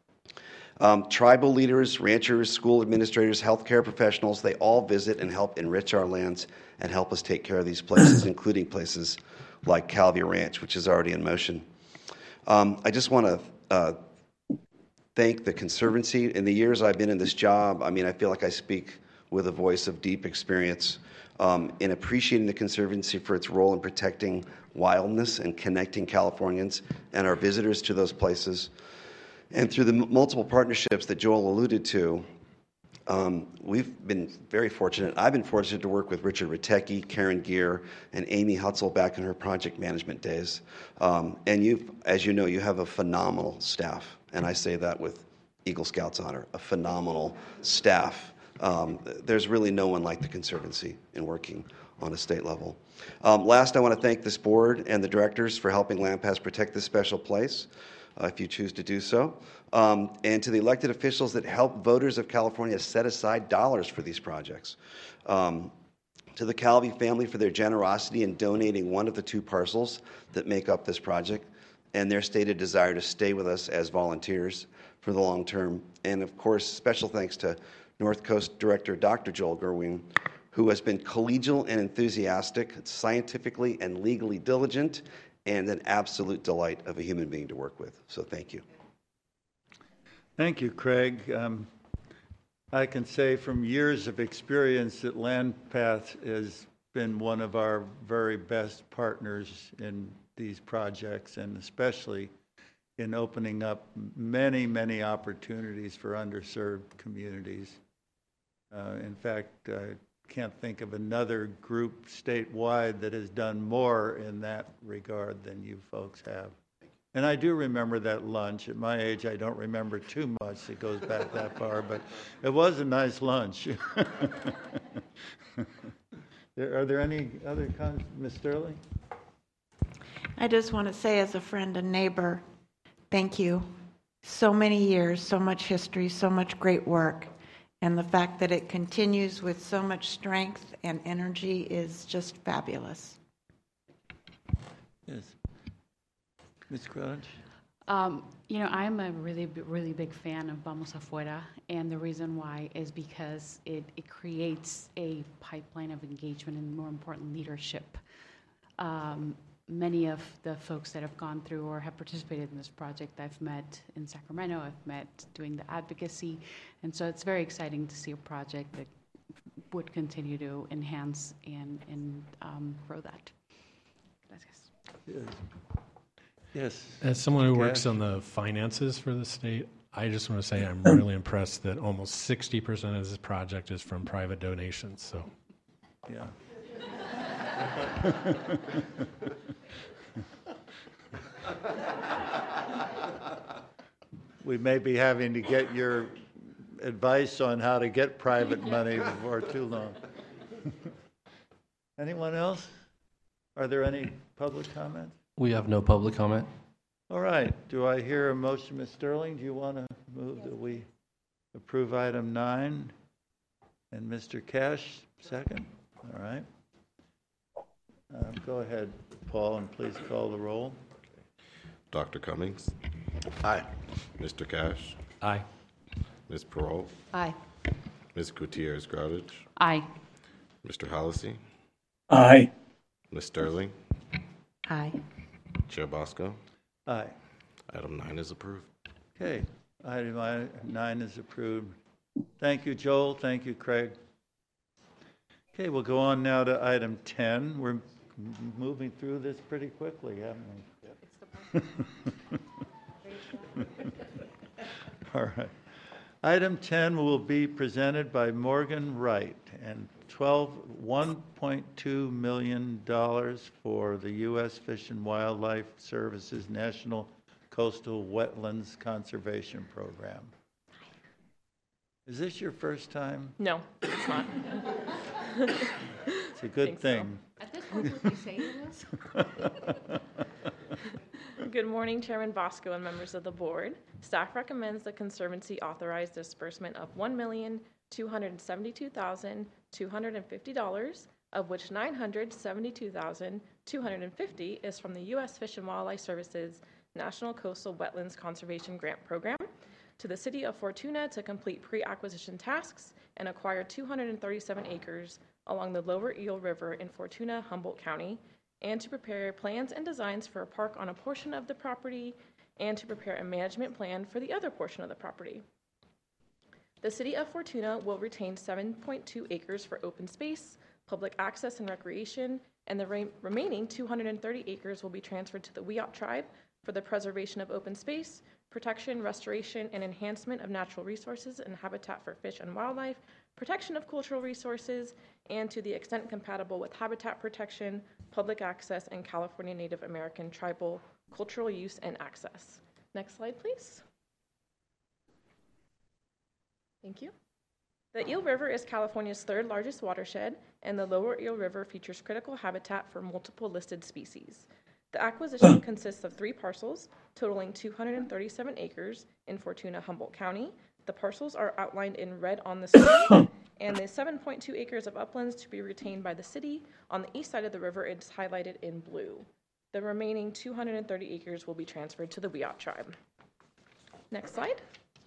Tribal leaders, ranchers, school administrators, healthcare professionals, they all visit and help enrich our lands and help us take care of these places, including places like Calvi Ranch, which is already in motion. I just want to thank the Conservancy. In the years I've been in this job, I mean, I feel like I speak with a voice of deep experience in appreciating the Conservancy for its role in protecting wildness and connecting Californians and our visitors to those places. And through the multiple partnerships that Joel alluded to, we've been very fortunate. I've been fortunate to work with Richard Ritecki, Karen Gear, and Amy Hutzel back in her project management days. And you, as you know, you have a phenomenal staff. And I say that with Eagle Scouts honor, a phenomenal staff. There's really no one like the Conservancy in working on a state level. Last, I want to thank this board and the directors for helping LandPath protect this special place. If you choose to do so, and to the elected officials that help voters of California set aside dollars for these projects, to the Calvi family for their generosity in donating one of the 2 parcels that make up this project, and their stated desire to stay with us as volunteers for the long term. And of course, special thanks to North Coast Director Dr. Joel Gerwin, who has been collegial and enthusiastic, scientifically and legally diligent, and an absolute delight of a human being to work with. So thank you. Thank you, Craig. I can say from years of experience that LandPath has been one of our very best partners in these projects, and especially in opening up many, many opportunities for underserved communities. In fact, I can't think of another group statewide that has done more in that regard than you folks have. And I do remember that lunch. At my age, I don't remember too much. It goes back that far, but it was a nice lunch. Are there any other comments? Ms. Sterling? I just want to say, as a friend and neighbor, thank you. So many years, so much history, so much great work. And the fact that it continues with so much strength and energy is just fabulous. Yes. Ms. Crouch? You know, I'm a really big fan of Vamos Afuera, and the reason why is because it creates a pipeline of engagement and, more important, leadership. Many of the folks that have gone through or have participated in this project I've met in Sacramento, I've met doing the advocacy, and so it's very exciting to see a project that would continue to enhance and grow that. Gracias. Yes. Yes. As someone who works on the finances for the state, I just want to say I'm really impressed that almost 60% of this project is from private donations. So, yeah. We may be having to get your advice on how to get private money before too long. Anyone else? Are there any public comments? We have no public comment. All right. Do I hear a motion, Ms. Sterling? Do you want to move that we approve item 9? And Mr. Cash, second? All right. Go ahead, Paul, and please call the roll. Dr. Cummings? Aye. Mr. Cash? Aye. Ms. Perot? Aye. Ms. Gutierrez-Groudage? Aye. Mr. Hollisey? Aye. Ms. Sterling? Aye. Chair Bosco? Aye. Item 9 is approved. Okay. Item 9 is approved. Thank you, Joel. Thank you, Craig. Okay, we'll go on now to item 10. We're moving through this pretty quickly, haven't we? All right. Item 10 will be presented by Morgan Wright, and $1.2 million for the U.S. Fish and Wildlife Services National Coastal Wetlands Conservation Program. Is this your first time? No, it's not. It's a good thing. So. At this point, would you say it is? Good morning, Chairman Bosco and members of the board. Staff recommends the Conservancy authorize disbursement of $1,272,250, of which $972,250 is from the U.S. Fish and Wildlife Services National Coastal Wetlands Conservation Grant Program, to the City of Fortuna to complete pre-acquisition tasks and acquire 237 acres along the Lower Eel River in Fortuna, Humboldt County, and to prepare plans and designs for a park on a portion of the property, and to prepare a management plan for the other portion of the property. The City of Fortuna will retain 7.2 acres for open space, public access and recreation, and the remaining 230 acres will be transferred to the Wiyot tribe for the preservation of open space, protection, restoration, and enhancement of natural resources and habitat for fish and wildlife, protection of cultural resources, and to the extent compatible with habitat protection, public access, and California Native American tribal cultural use and access. Next slide, please. Thank you. The Eel River is California's third largest watershed, and the Lower Eel River features critical habitat for multiple listed species. The acquisition consists of 3 parcels, totaling 237 acres in Fortuna, Humboldt County. The parcels are outlined in red on the screen, and the 7.2 acres of uplands to be retained by the city on the east side of the river is highlighted in blue. The remaining 230 acres will be transferred to the Wiyot tribe. Next slide.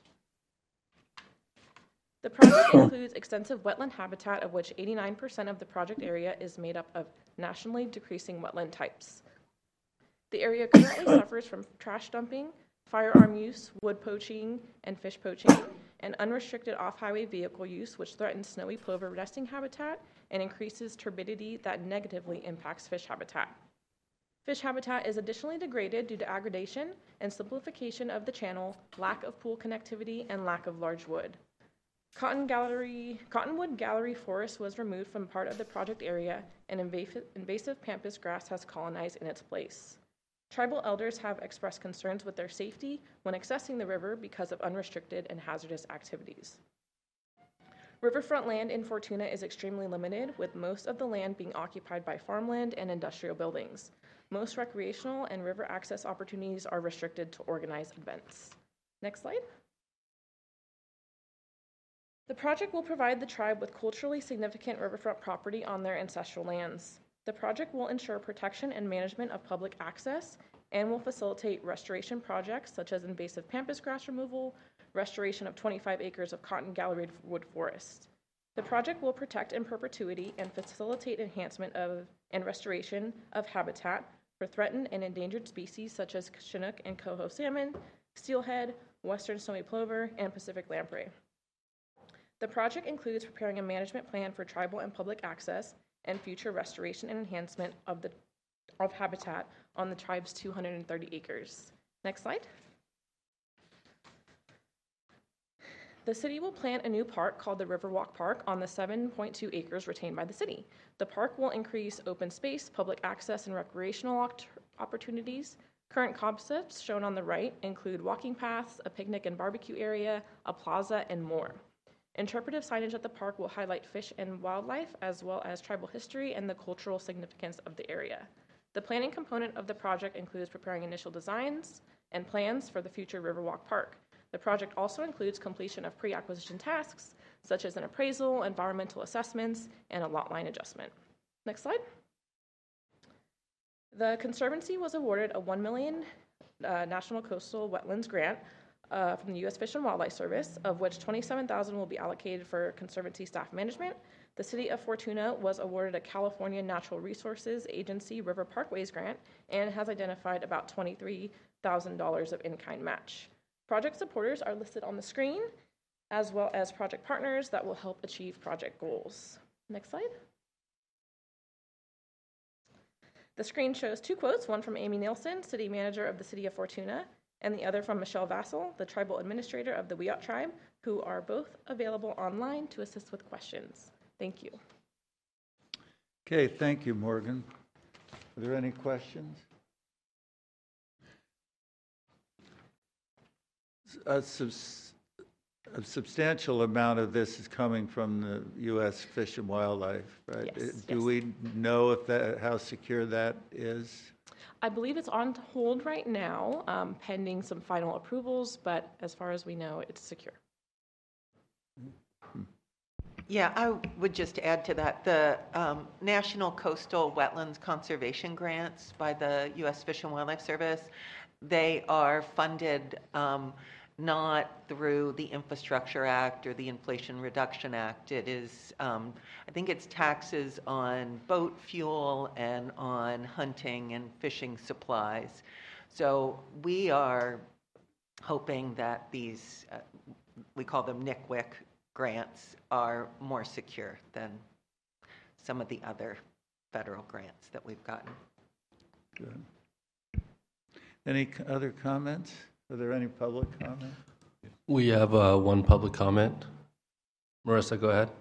The project includes extensive wetland habitat, of which 89% of the project area is made up of nationally decreasing wetland types. The area currently suffers from trash dumping, firearm use, wood poaching, and fish poaching, and unrestricted off-highway vehicle use, which threatens snowy plover nesting habitat and increases turbidity that negatively impacts fish habitat. Fish habitat is additionally degraded due to aggradation and simplification of the channel, lack of pool connectivity, and lack of large wood. Cottonwood gallery forest was removed from part of the project area, and invasive pampas grass has colonized in its place. Tribal elders have expressed concerns with their safety when accessing the river because of unrestricted and hazardous activities. Riverfront land in Fortuna is extremely limited, with most of the land being occupied by farmland and industrial buildings. Most recreational and river access opportunities are restricted to organized events. Next slide. The project will provide the tribe with culturally significant riverfront property on their ancestral lands. The project will ensure protection and management of public access and will facilitate restoration projects such as invasive pampas grass removal, restoration of 25 acres of cotton gallery wood forest. The project will protect in perpetuity and facilitate enhancement of and restoration of habitat for threatened and endangered species such as Chinook and coho salmon, steelhead, western snowy plover, and Pacific lamprey. The project includes preparing a management plan for tribal and public access and future restoration and enhancement of habitat on the tribe's 230 acres. Next slide. The city will plant a new park called the Riverwalk Park on the 7.2 acres retained by the city. The park will increase open space, public access, and recreational opportunities. Current concepts shown on the right include walking paths, a picnic and barbecue area, a plaza, and more. Interpretive signage at the park will highlight fish and wildlife, as well as tribal history and the cultural significance of the area. The planning component of the project includes preparing initial designs and plans for the future Riverwalk Park. The project also includes completion of pre-acquisition tasks, such as an appraisal, environmental assessments, and a lot line adjustment. Next slide. The Conservancy was awarded a $1 million National Coastal Wetlands Grant from the U.S. Fish and Wildlife Service, of which $27,000 will be allocated for Conservancy staff management. The City of Fortuna was awarded a California Natural Resources Agency River Parkways grant and has identified about $23,000 of in-kind match. Project supporters are listed on the screen, as well as project partners that will help achieve project goals. Next slide. The screen shows two quotes, one from Amy Nielsen, City Manager of the City of Fortuna, and the other from Michelle Vassell, the Tribal Administrator of the Wiyot Tribe, who are both available online to assist with questions. Thank you. Okay, thank you, Morgan. Are there any questions? A substantial amount of this is coming from the U.S. Fish and Wildlife, right? Yes, Do we know if how secure that is? I believe it's on hold right now, pending some final approvals, but as far as we know, it's secure. Yeah, I would just add to that, the National Coastal Wetlands Conservation Grants by the U.S. Fish and Wildlife Service, they are funded not through the Infrastructure Act or the Inflation Reduction Act. It is, I think it's taxes on boat fuel and on hunting and fishing supplies. So we are hoping that these, we call them NCWIC grants, are more secure than some of the other federal grants that we've gotten. Good. Any other comments? Are there any public comments? We have one public comment. Marissa, go ahead.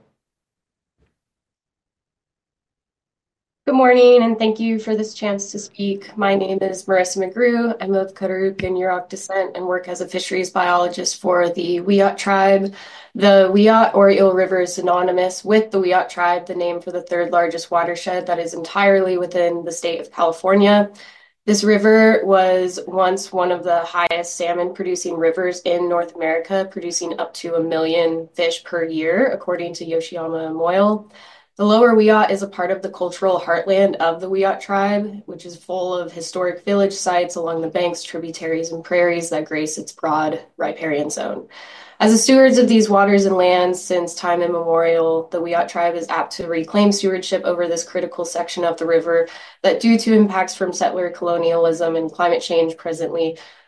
Good morning, and thank you for this chance to speak. My name is Marissa McGrew. I'm of Katarook and Yurok descent and work as a fisheries biologist for the Wiyot Tribe. The Wiyot or Eel River is synonymous with the Wiyot Tribe, the name for the third largest watershed that is entirely within the state of California. This river was once one of the highest salmon producing rivers in North America, producing up to 1 million fish per year, according to Yoshiyama and Moyle. The Lower Wiyot is a part of the cultural heartland of the Wiyot Tribe, which is full of historic village sites along the banks, tributaries, and prairies that grace its broad riparian zone. As the stewards of these waters and lands since time immemorial, the Wiyot Tribe is apt to reclaim stewardship over this critical section of the river that, due to impacts from settler colonialism and climate change presently,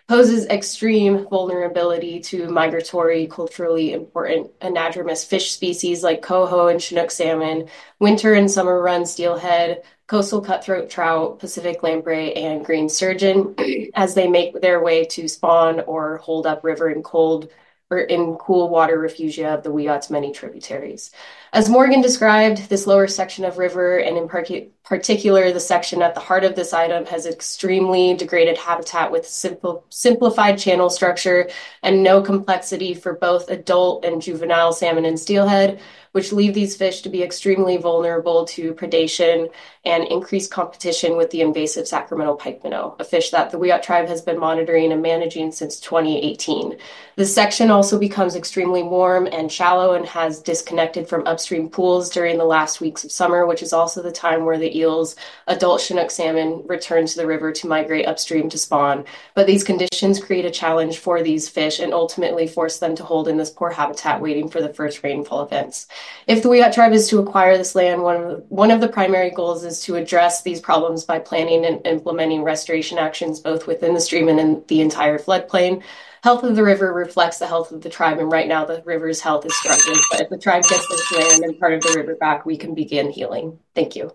poses extreme vulnerability to migratory, culturally important anadromous fish species like coho and Chinook salmon, winter and summer run steelhead, coastal cutthroat trout, Pacific lamprey, and green sturgeon as they make their way to spawn or hold up river in cool water refugia of the Wiyot's many tributaries. As Morgan described, this lower section of river, and in particular the section at the heart of this item, has extremely degraded habitat with simplified channel structure and no complexity for both adult and juvenile salmon and steelhead, which leave these fish to be extremely vulnerable to predation and increased competition with the invasive Sacramento pike minnow, a fish that the Wiyot tribe has been monitoring and managing since 2018. This section also becomes extremely warm and shallow and has disconnected from upstream pools during the last weeks of summer, which is also the time where the eels, adult Chinook salmon, return to the river to migrate upstream to spawn. But these conditions create a challenge for these fish and ultimately force them to hold in this poor habitat waiting for the first rainfall events. If the Wiyot tribe is to acquire this land, one of the primary goals is to address these problems by planning and implementing restoration actions both within the stream and in the entire floodplain. Health of the river reflects the health of the tribe, and right now the river's health is struggling. But if the tribe gets this land and part of the river back, we can begin healing. Thank you.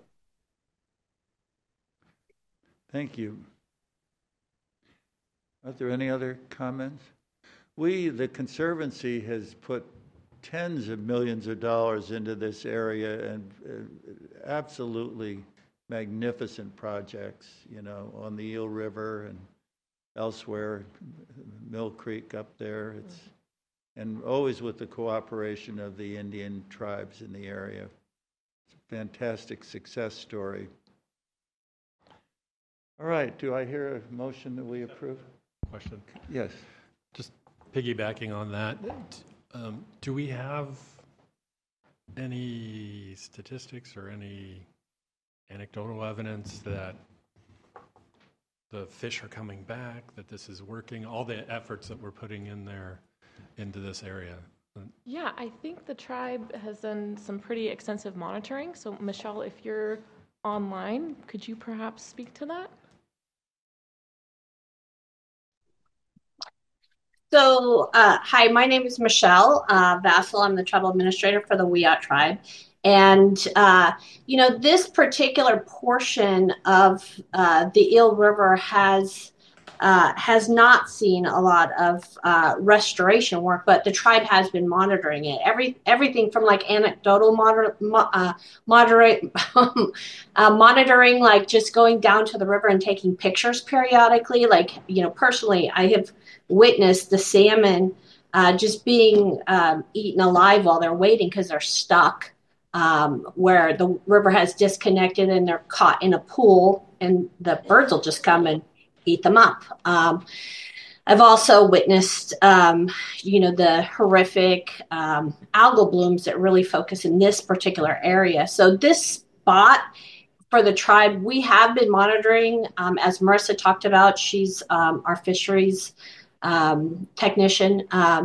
Thank you. Are there any other comments? The Conservancy, has put tens of millions of dollars into this area and absolutely magnificent projects, on the Eel River and elsewhere, Mill Creek up there. And always with the cooperation of the Indian tribes in the area. It's a fantastic success story. All right, do I hear a motion that we approve? Question. Yes. Just piggybacking on that, do we have any statistics or any anecdotal evidence that the fish are coming back, that this is working, all the efforts that we're putting in there into this area? Yeah, I think the tribe has done some pretty extensive monitoring. So Michelle, if you're online, could you perhaps speak to that? So, hi, my name is Michelle Vassal. I'm the tribal administrator for the Wiyot tribe. And, this particular portion of the Eel River has not seen a lot of restoration work, but the tribe has been monitoring it. Everything from like anecdotal monitoring, like just going down to the river and taking pictures periodically. Like, personally, I have witnessed the salmon just being eaten alive while they're waiting because they're stuck. Where the river has disconnected and they're caught in a pool, and the birds will just come and eat them up. I've also witnessed, the horrific algal blooms that really focus in this particular area. So this spot for the tribe, we have been monitoring, as Marissa talked about. She's our fisheries technician.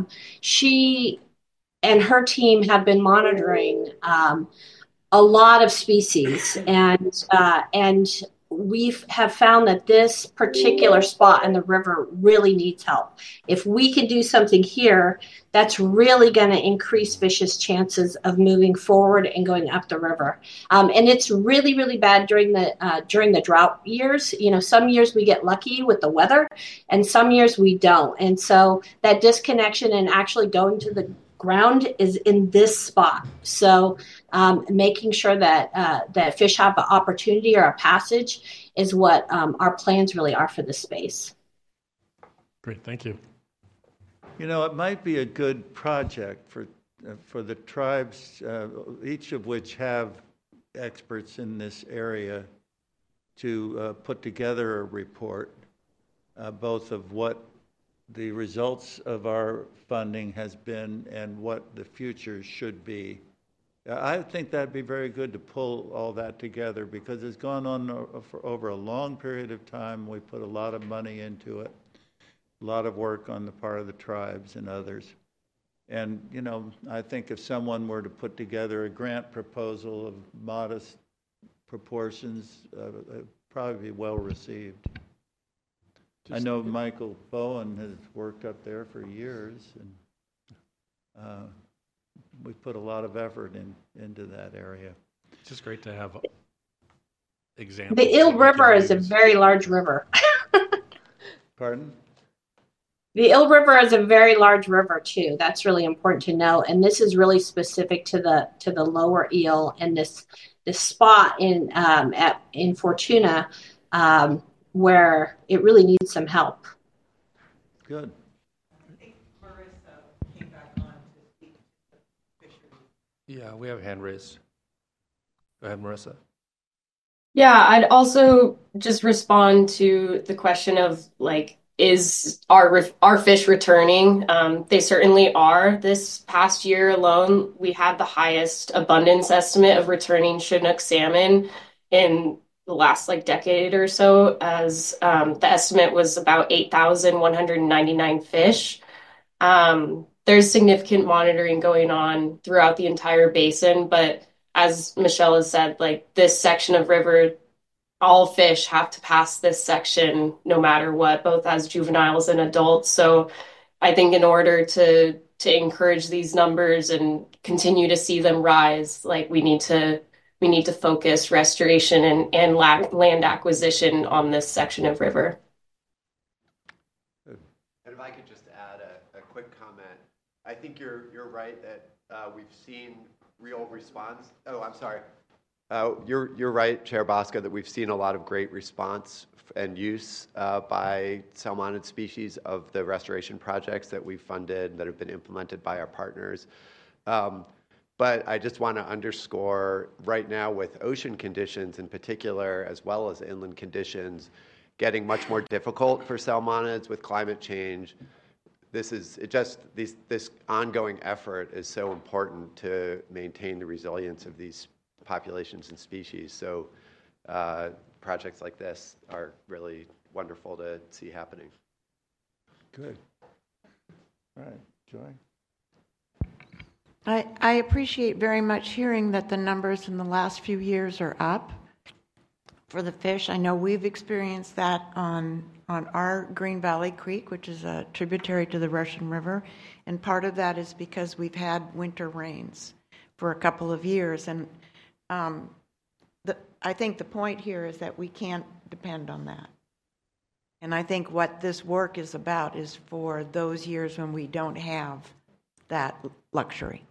She and her team have been monitoring a lot of species, and we have found that this particular spot in the river really needs help. If we can do something here, that's really going to increase fish's chances of moving forward and going up the river. And it's really, really bad during the drought years. Some years we get lucky with the weather, and some years we don't. And so that disconnection and actually going to the ground is in this spot. So making sure that fish have an opportunity or a passage is what our plans really are for this space. Great, thank you. It might be a good project for the tribes, each of which have experts in this area, to put together a report, both of what the results of our funding has been and what the future should be. I think that'd be very good to pull all that together, because it's gone on for over a long period of time. We put a lot of money into it, a lot of work on the part of the tribes and others. And, I think if someone were to put together a grant proposal of modest proportions, it'd probably be well received. I know Michael Bowen has worked up there for years, and we put a lot of effort into that area. It's just great to have examples. The Eel River is a very large river. Pardon? The Eel River is a very large river too. That's really important to know. And this is really specific to the lower Eel and this spot in Fortuna where it really needs some help. Good. I think Marissa came back on to speak to the fisheries. Yeah, we have a hand raised. Go ahead, Marissa. Yeah, I'd also just respond to the question of like, is our fish returning? They certainly are. This past year alone, we had the highest abundance estimate of returning Chinook salmon in the last decade or so, as the estimate was about 8,199 fish. There's significant monitoring going on throughout the entire basin, but as Michelle has said, this section of river, all fish have to pass this section no matter what, both as juveniles and adults. So I think in order to encourage these numbers and continue to see them rise, we need to focus restoration and land acquisition on this section of river. And if I could just add a quick comment, I think you're right that we've seen real response. Oh, I'm sorry. You're right, Chair Bosco, that we've seen a lot of great response and use by salmonid species of the restoration projects that we've funded that have been implemented by our partners. But I just want to underscore right now with ocean conditions in particular, as well as inland conditions, getting much more difficult for salmonids with climate change. This ongoing effort is so important to maintain the resilience of these populations and species. So projects like this are really wonderful to see happening. Good. All right, Joy. I appreciate very much hearing that the numbers in the last few years are up for the fish. I know we've experienced that on our Green Valley Creek, which is a tributary to the Russian River, and part of that is because we've had winter rains for a couple of years, and I think the point here is that we can't depend on that. And I think what this work is about is for those years when we don't have that luxury.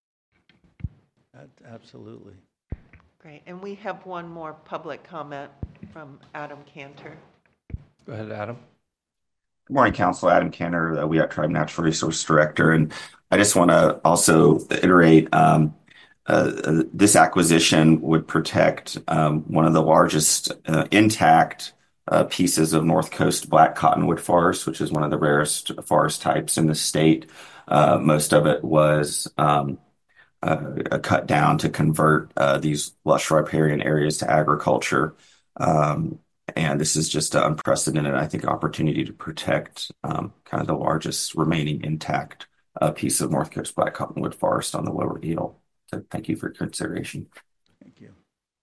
Absolutely. Great. And we have one more public comment from Adam Cantor. Go ahead, Adam. Good morning, Council. Adam Cantor, the Wiyot Tribe Natural Resource Director. And I just want to also iterate this acquisition would protect one of the largest intact pieces of North Coast black cottonwood forest, which is one of the rarest forest types in the state. Most of it was cut down to convert these lush riparian areas to agriculture. And this is just an unprecedented, I think, opportunity to protect kind of the largest remaining intact piece of North Coast black cottonwood forest on the lower Eel. So thank you for your consideration. Thank you.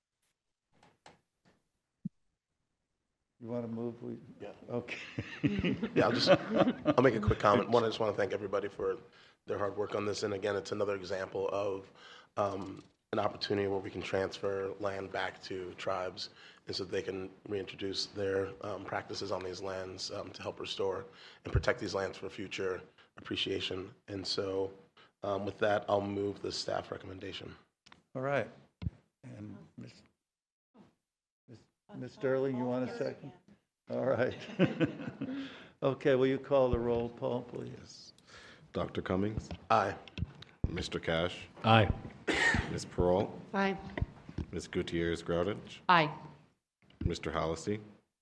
You want to move? Yeah. Okay. Yeah, I'll make a quick comment. One, I just want to thank everybody for their hard work on this. And again, it's another example of an opportunity where we can transfer land back to tribes and so they can reintroduce their practices on these lands to help restore and protect these lands for future appreciation. And so with that, I'll move the staff recommendation. All right. And Ms. Sterling, you want a second? All right. Okay, will you call the roll, Paul, please? Dr. Cummings? Aye. Mr. Cash? Aye. Ms. Perrault? Aye. Ms. Gutierrez-Groudage? Aye. Mr. Hollisey?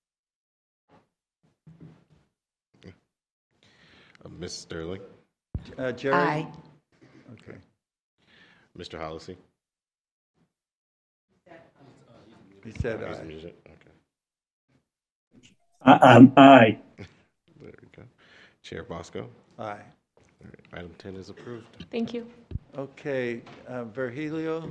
Ms. Sterling? Jerry? Aye. Okay. Mr. Hollisey? He said He's aye. muted. Okay. Aye. There we go. Chair Bosco? Aye. All right, item 10 is approved. Thank you. Okay, Virgilio,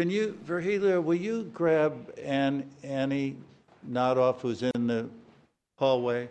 Virgilio, will you grab Annie Nodoff, who's in the hallway?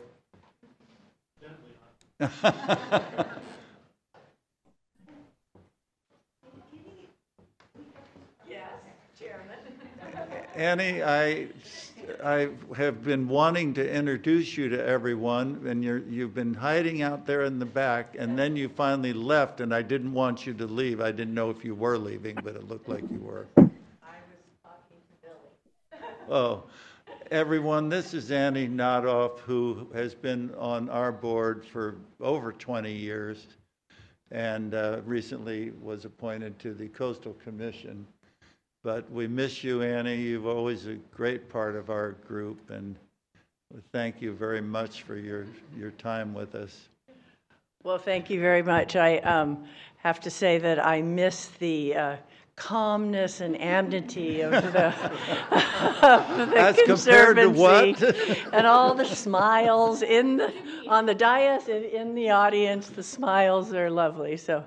Annie, I have been wanting to introduce you to everyone, and you've been hiding out there in the back, and then you finally left, and I didn't want you to leave. I didn't know if you were leaving, but it looked like you were. I was talking to Billy. Oh, everyone, this is Annie Nodoff, who has been on our board for over 20 years, and recently was appointed to the Coastal Commission. But we miss you, Annie. You've always a great part of our group, and thank you very much for your time with us. Well, thank you very much. I have to say that I miss the calmness and amity of the As compared to what? And all the smiles on the dais and in the audience. The smiles are lovely. So.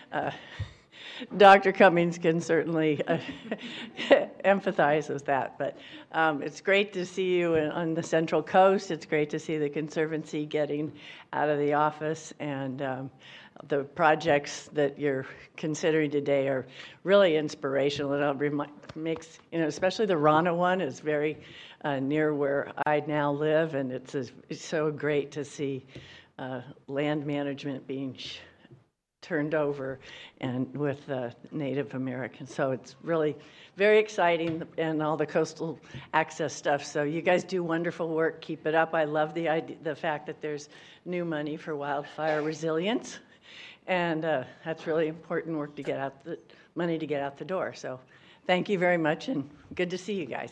Dr. Cummings can certainly empathize with that, but it's great to see you on the Central Coast. It's great to see the Conservancy getting out of the office, and the projects that you're considering today are really inspirational. It makes, especially the Rana one is very near where I now live, and it's so great to see land management being turned over and with Native Americans. So it's really very exciting, and all the coastal access stuff. So you guys do wonderful work. Keep it up. I love the fact that there's new money for wildfire resilience, and that's really important work to get out money to get out the door. So thank you very much, and good to see you guys.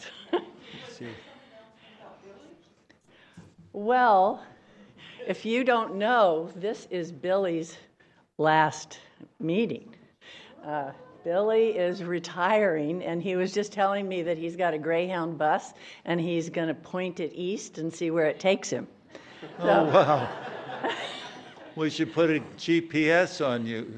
Well, if you don't know, this is Billy's last meeting. Billy is retiring, and he was just telling me that he's got a Greyhound bus, and he's going to point it east and see where it takes him. Oh, wow. We should put a GPS on you.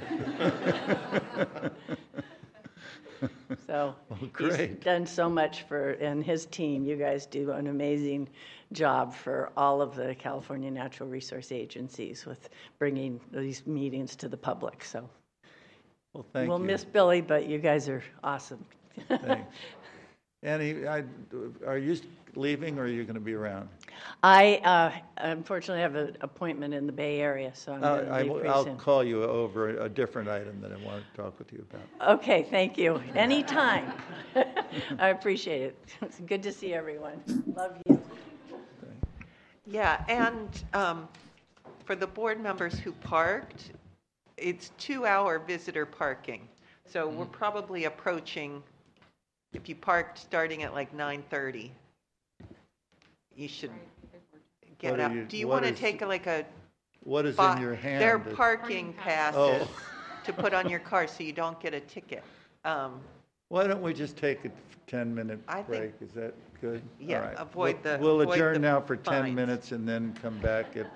So great. He's done so much and his team. You guys do an amazing job for all of the California Natural Resource Agencies with bringing these meetings to the public. So well, thank you. We'll miss Billy, but you guys are awesome. Thanks. Annie, are you leaving, or are you going to be around? I unfortunately have an appointment in the Bay Area, so I'm going to leave pretty I'll soon. call you over a different item that I want to talk with you about. Okay, thank you. Anytime. I appreciate it. It's good to see everyone. Love you. Yeah, and for the board members who parked, it's 2-hour visitor parking. So we're probably approaching, if you parked starting at like 9:30, you should get up. Do you want to take what is in your hand? They're parking passes to put on your car so you don't get a ticket. Why don't we just take a 10-minute break? Is that good? Yeah, all right. We'll adjourn now for 10 minutes and then come back at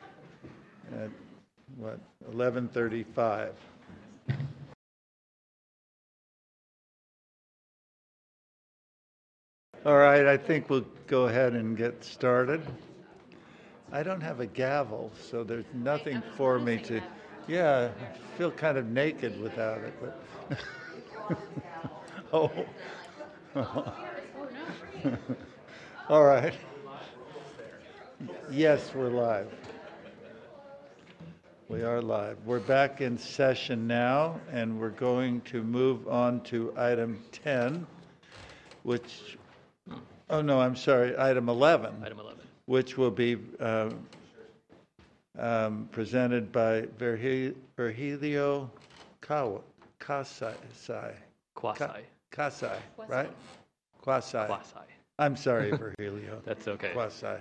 what, 11:35. All right, I think we'll go ahead and get started. I don't have a gavel, so there's nothing for me to. Yeah, I feel kind of naked without it. But oh. All right. Yes, we're live. We are live. We're back in session now, and we're going to move on to item 10, which, oh no, I'm sorry, item 11. Item 11. Which will be presented by Virgilio Kasai. Kasai, right? Kwasai. I'm sorry, Virgilio. That's okay. Kwasai.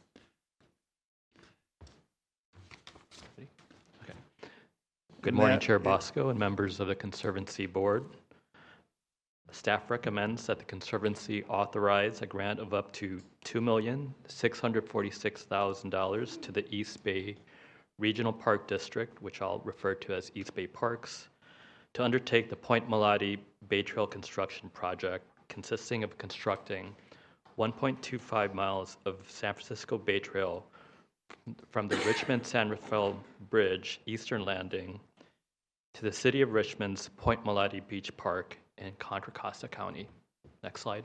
Okay. Good morning, Chair Bosco and members of the Conservancy Board. Staff recommends that the Conservancy authorize a grant of up to $2,646,000 to the East Bay Regional Park District, which I'll refer to as East Bay Parks, to undertake the Point Malati Bay Trail construction project, consisting of constructing 1.25 miles of San Francisco Bay Trail from the Richmond-San Rafael Bridge Eastern Landing to the City of Richmond's Point Mullally Beach Park in Contra Costa County. Next slide.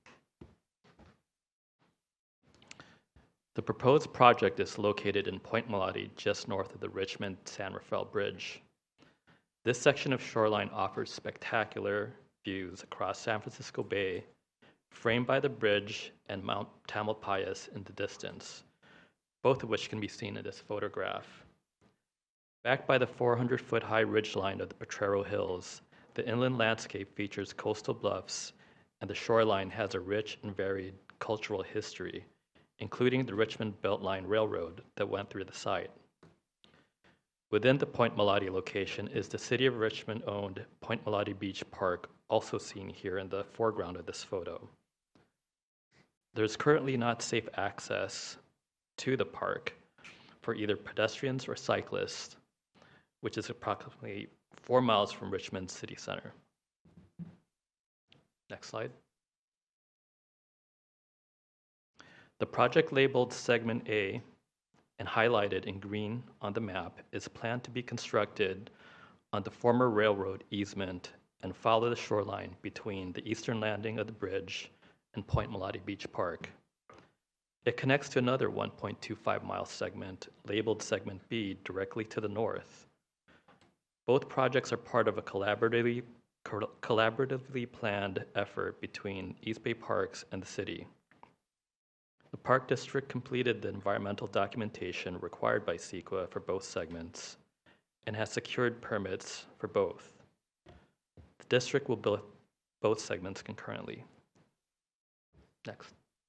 The proposed project is located in Point Mullally, just north of the Richmond-San Rafael Bridge. This section of shoreline offers spectacular views across San Francisco Bay, framed by the bridge and Mount Tamalpais in the distance, both of which can be seen in this photograph. Backed by the 400-foot-high ridgeline of the Potrero Hills, the inland landscape features coastal bluffs, and the shoreline has a rich and varied cultural history, including the Richmond Beltline Railroad that went through the site. Within the Point Mullally location is the City of Richmond-owned Point Mullally Beach Park, also seen here in the foreground of this photo. There's currently not safe access to the park for either pedestrians or cyclists, which is approximately 4 miles from Richmond City Center. Next slide. The project labeled Segment A and highlighted in green on the map is planned to be constructed on the former railroad easement and follow the shoreline between the eastern landing of the bridge and Point Mullally Beach Park. It connects to another 1.25-mile segment labeled Segment B directly to the north. Both projects are part of a collaboratively planned effort between East Bay Parks and the city. The Park District completed the environmental documentation required by CEQA for both segments and has secured permits for both. The district will build both segments concurrently. Next.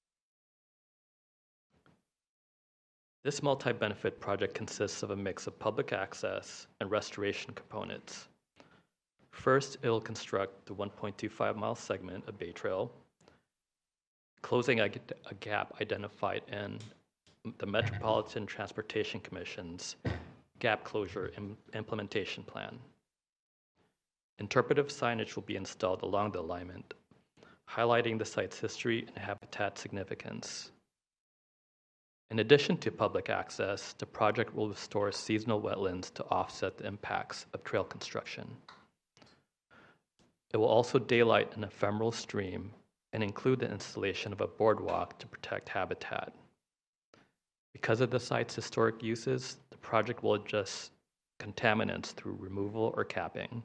This multi-benefit project consists of a mix of public access and restoration components. First, it will construct the 1.25-mile segment of Bay Trail, closing a gap identified in the Metropolitan Transportation Commission's Gap Closure Implementation Plan. Interpretive signage will be installed along the alignment, highlighting the site's history and habitat significance. In addition to public access, the project will restore seasonal wetlands to offset the impacts of trail construction. It will also daylight an ephemeral stream and include the installation of a boardwalk to protect habitat. Because of the site's historic uses, the project will adjust contaminants through removal or capping.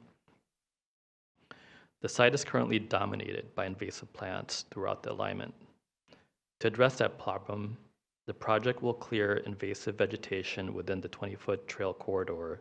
The site is currently dominated by invasive plants throughout the alignment. To address that problem, the project will clear invasive vegetation within the 20-foot trail corridor,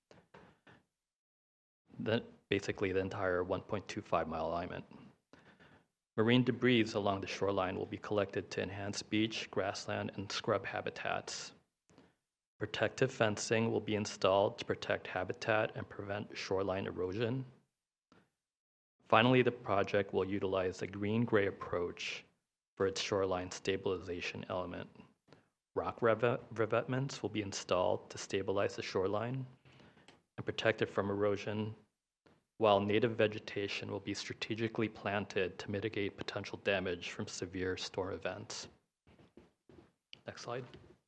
basically the entire 1.25-mile alignment. Marine debris along the shoreline will be collected to enhance beach, grassland, and scrub habitats. Protective fencing will be installed to protect habitat and prevent shoreline erosion. Finally, the project will utilize a green-gray approach for its shoreline stabilization element. Rock revetments will be installed to stabilize the shoreline and protect it from erosion, while native vegetation will be strategically planted to mitigate potential damage from severe storm events. Next slide.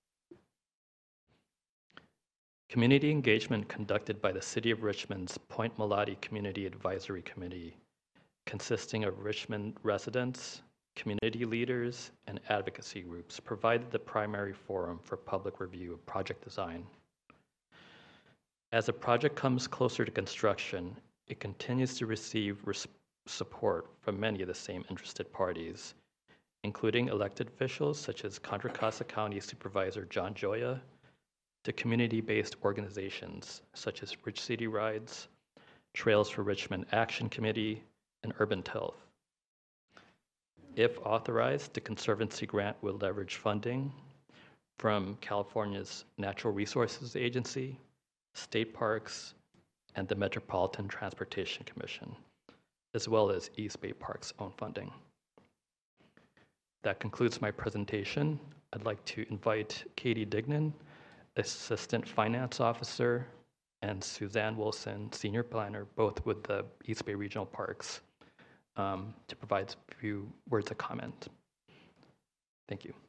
Community engagement conducted by the City of Richmond's Point Mullally Community Advisory Committee, consisting of Richmond residents, community leaders, and advocacy groups, provided the primary forum for public review of project design. As the project comes closer to construction, it continues to receive support from many of the same interested parties, including elected officials such as Contra Costa County Supervisor John Joya, to community-based organizations such as Rich City Rides, Trails for Richmond Action Committee, and Urban Health. If authorized, the Conservancy grant will leverage funding from California's Natural Resources Agency, state parks, and the Metropolitan Transportation Commission, as well as East Bay Park's own funding. That concludes my presentation. I'd like to invite Katie Dignan, Assistant Finance Officer, and Suzanne Wilson, Senior Planner, both with the East Bay Regional Parks, to provide a few words of comment. Thank you.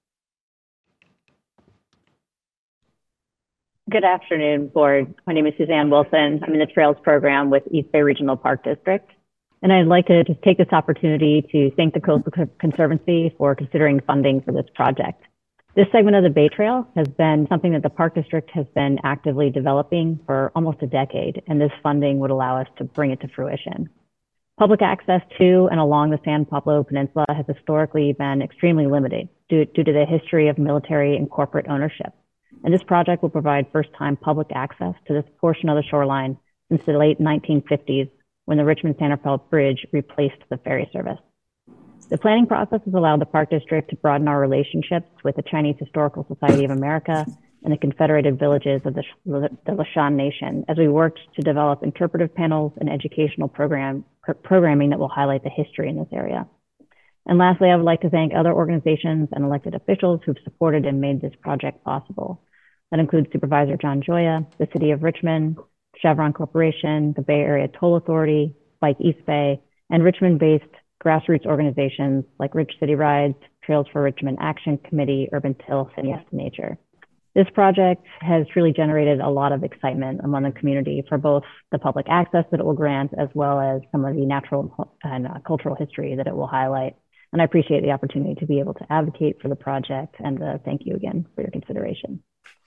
Good afternoon, Board. My name is Suzanne Wilson. I'm in the Trails Program with East Bay Regional Park District. And I'd like to just take this opportunity to thank the Coastal Conservancy for considering funding for this project. This segment of the Bay Trail has been something that the Park District has been actively developing for almost a decade, and this funding would allow us to bring it to fruition. Public access to and along the San Pablo Peninsula has historically been extremely limited due to the history of military and corporate ownership. And this project will provide first-time public access to this portion of the shoreline since the late 1950s, when the Richmond-San Rafael Bridge replaced the ferry service. The planning process has allowed the Park District to broaden our relationships with the Chinese Historical Society of America and the Confederated Villages of the Lashan Nation as we worked to develop interpretive panels and educational programming that will highlight the history in this area. And lastly, I would like to thank other organizations and elected officials who've supported and made this project possible. That includes Supervisor John Joya, the City of Richmond, Chevron Corporation, the Bay Area Toll Authority, Bike East Bay, and Richmond-based grassroots organizations like Rich City Rides, Trails for Richmond Action Committee, Urban Tilth, and Yes to Nature. This project has really generated a lot of excitement among the community for both the public access that it will grant, as well as some of the natural and cultural history that it will highlight. And I appreciate the opportunity to be able to advocate for the project, and thank you again for your consideration.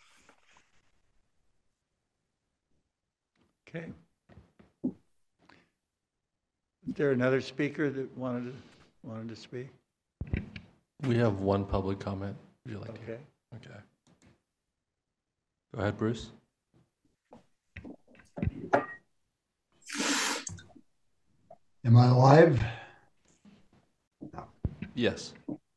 Okay. Is there another speaker that wanted to speak? We have one public comment. Would you like to? Okay. Okay. Go ahead, Bruce. Am I live? Yes.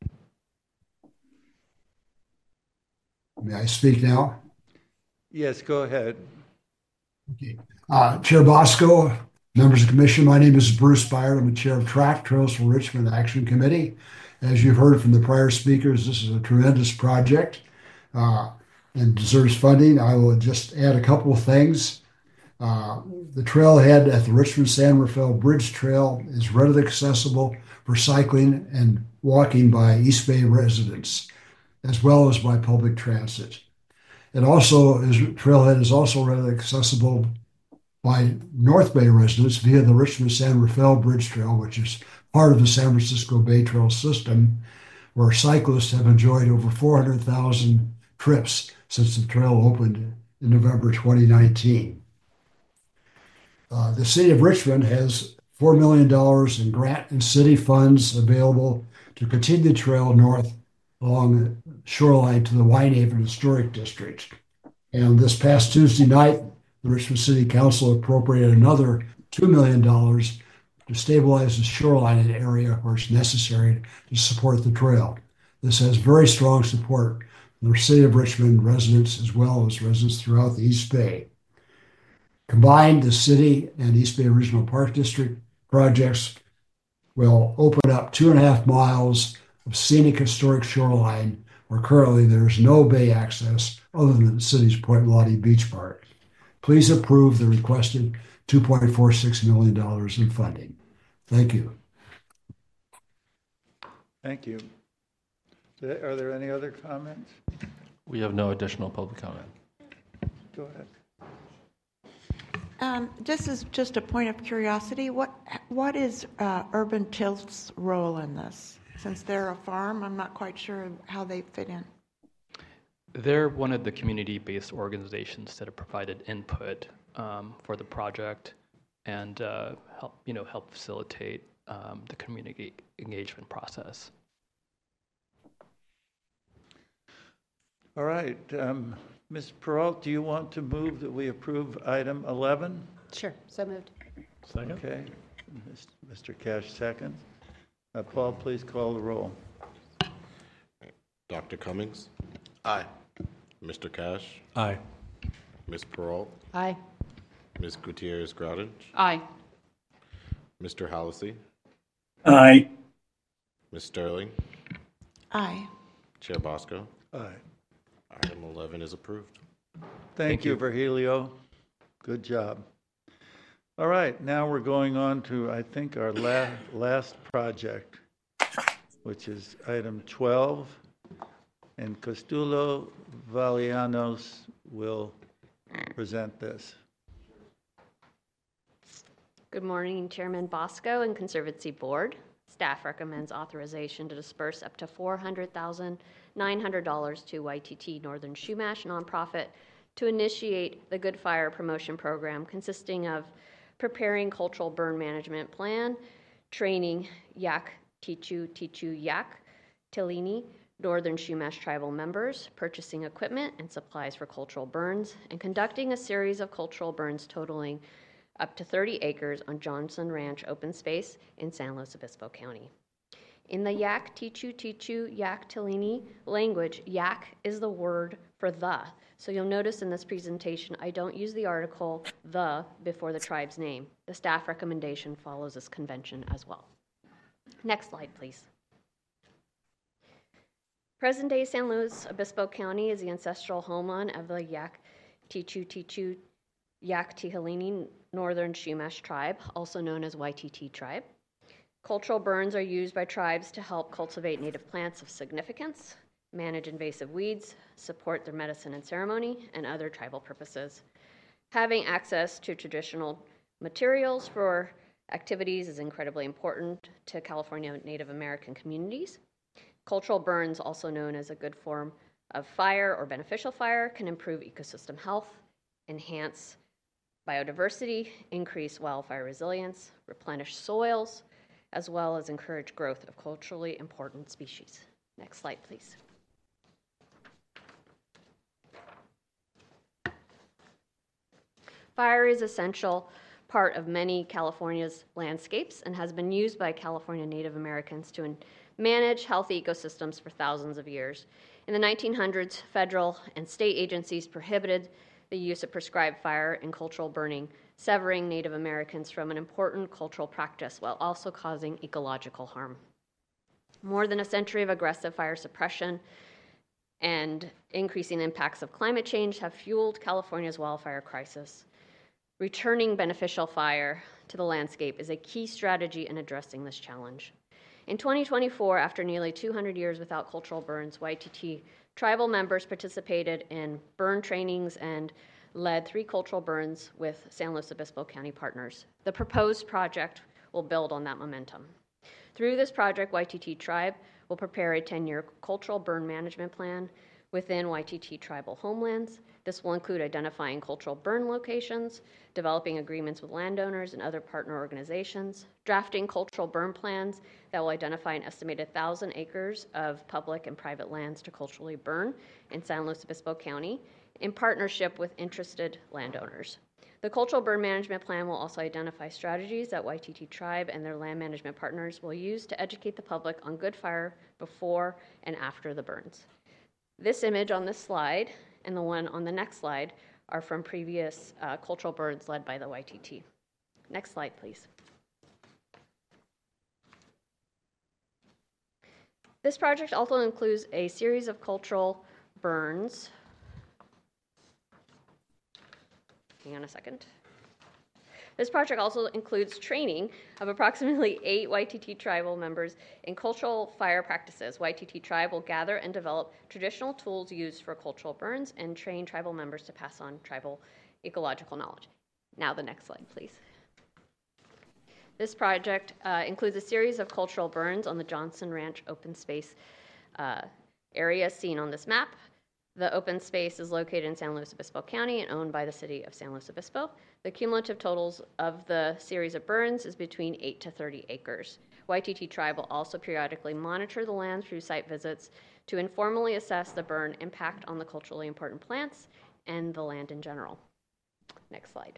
May I speak now? Yes, go ahead. Okay. Chair Bosco, members of the commission, my name is Bruce Byard. I'm the chair of Track Trails for Richmond Action Committee. As you've heard from the prior speakers, this is a tremendous project and deserves funding. I will just add a couple of things. The trailhead at the Richmond-San Rafael Bridge Trail is readily accessible for cycling and walking by East Bay residents, as well as by public transit. Trailhead is also readily accessible by North Bay residents via the Richmond-San Rafael Bridge Trail, which is part of the San Francisco Bay Trail system, where cyclists have enjoyed over 400,000 trips since the trail opened in November 2019. The City of Richmond has $4 million in grant and city funds available to continue the trail north along the shoreline to the Winehaven Historic District. And this past Tuesday night, the Richmond City Council appropriated another $2 million to stabilize the shoreline area where it's necessary to support the trail. This has very strong support from the City of Richmond residents as well as residents throughout the East Bay. Combined, the City and East Bay Regional Park District projects will open up 2.5 miles of scenic historic shoreline where currently there is no bay access other than the city's Point Lottie Beach Park. Please approve the requested $2.46 million in funding. Thank you. Thank you. Are there any other comments? We have no additional public comment. Go ahead. This is just a point of curiosity. What is Urban Tilth's role in this? Since they're a farm, I'm not quite sure how they fit in. They're one of the community-based organizations that have provided input for the project and help facilitate the community engagement process. All right. Ms. Peralt, do you want to move that we approve item 11? Sure. So moved. Second. Okay. Mr. Cash seconds. Paul, please call the roll. Dr. Cummings? Aye. Mr. Cash? Aye. Ms. Peralt? Aye. Ms. Gutierrez-Groudage? Aye. Mr. Hallisey? Aye. Ms. Sterling? Aye. Chair Bosco? Aye. Item 11 is approved. Thank you, Virgilio. Good job. All right, now we're going on to, I think, our last project. which is item 12. And Costulo Valianos will present this. Good morning, Chairman Bosco and Conservancy Board. Staff recommends authorization to disperse up to $400,900 to YTT Northern Shumash nonprofit to initiate the Good Fire Promotion Program, consisting of preparing cultural burn management plan, training Yak Tichu Yak Tilini Northern Shumash tribal members, purchasing equipment and supplies for cultural burns, and conducting a series of cultural burns totaling up to 30 acres on Johnson Ranch open space in San Luis Obispo County. In the Yak Tichu Yak Tilini language, yak is the word for the. So you'll notice in this presentation, I don't use the article the before the tribe's name. The staff recommendation follows this convention as well. Next slide, please. Present-day San Luis Obispo County is the ancestral homeland of the Yak Tichu Yak Tilini Northern Shumash tribe, also known as YTT tribe. Cultural burns are used by tribes to help cultivate native plants of significance, manage invasive weeds, support their medicine and ceremony, and other tribal purposes. Having access to traditional materials for activities is incredibly important to California Native American communities. Cultural burns, also known as a good form of fire or beneficial fire, can improve ecosystem health, enhance biodiversity, increase wildfire resilience, replenish soils, as well as encourage growth of culturally important species. Next slide, please. Fire is an essential part of many California's landscapes and has been used by California Native Americans to manage healthy ecosystems for thousands of years. In the 1900s, federal and state agencies prohibited the use of prescribed fire and cultural burning, severing Native Americans from an important cultural practice while also causing ecological harm. More than a century of aggressive fire suppression and increasing impacts of climate change have fueled California's wildfire crisis. Returning beneficial fire to the landscape is a key strategy in addressing this challenge. In 2024, after nearly 200 years without cultural burns, YTT tribal members participated in burn trainings and led 3 cultural burns with San Luis Obispo County partners. The proposed project will build on that momentum. Through this project, YTT Tribe will prepare a 10-year cultural burn management plan within YTT tribal homelands. This will include identifying cultural burn locations, developing agreements with landowners and other partner organizations, drafting cultural burn plans that will identify an estimated 1,000 acres of public and private lands to culturally burn in San Luis Obispo County in partnership with interested landowners. The cultural burn management plan will also identify strategies that YTT Tribe and their land management partners will use to educate the public on good fire before and after the burns. This image on this slide and the one on the next slide are from previous cultural burns led by the YTT. Next slide, please. This project also includes a series of cultural burns. Hang on a second. This project also includes training of approximately 8 YTT tribal members in cultural fire practices. YTT Tribe will gather and develop traditional tools used for cultural burns and train tribal members to pass on tribal ecological knowledge. Now the next slide, please. This project includes a series of cultural burns on the Johnson Ranch open space area seen on this map. The open space is located in San Luis Obispo County and owned by the city of San Luis Obispo. The cumulative totals of the series of burns is between 8 to 30 acres. YTT Tribe will also periodically monitor the land through site visits to informally assess the burn impact on the culturally important plants and the land in general. Next slide.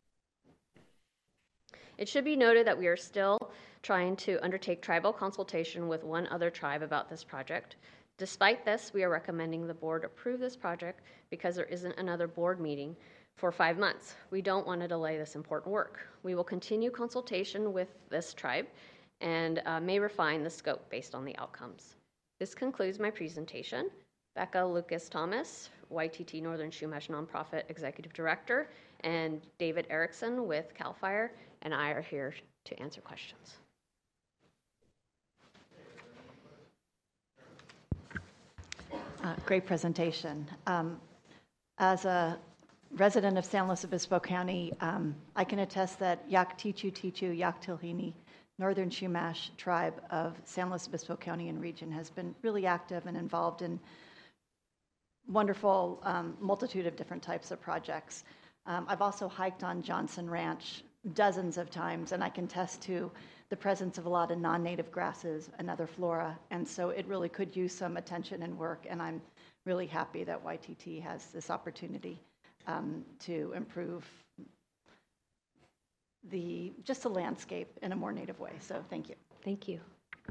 It should be noted that we are still trying to undertake tribal consultation with one other tribe about this project. Despite this, we are recommending the board approve this project because there isn't another board meeting for 5 months. We don't want to delay this important work. We will continue consultation with this tribe and may refine the scope based on the outcomes. This concludes my presentation. Becca Lucas Thomas, YTT Northern Shumash Nonprofit Executive Director, and David Erickson with CAL FIRE and I are here to answer questions. Great presentation. As a resident of San Luis Obispo County, I can attest that Yaktichu Tichu Yaktilhini Northern Chumash tribe of San Luis Obispo County and region has been really active and involved in wonderful multitude of different types of projects. I've also hiked on Johnson Ranch dozens of times, and I can attest to the presence of a lot of non-native grasses and other flora, and so it really could use some attention and work, and I'm really happy that YTT has this opportunity to improve just the landscape in a more native way. So thank you. Thank you.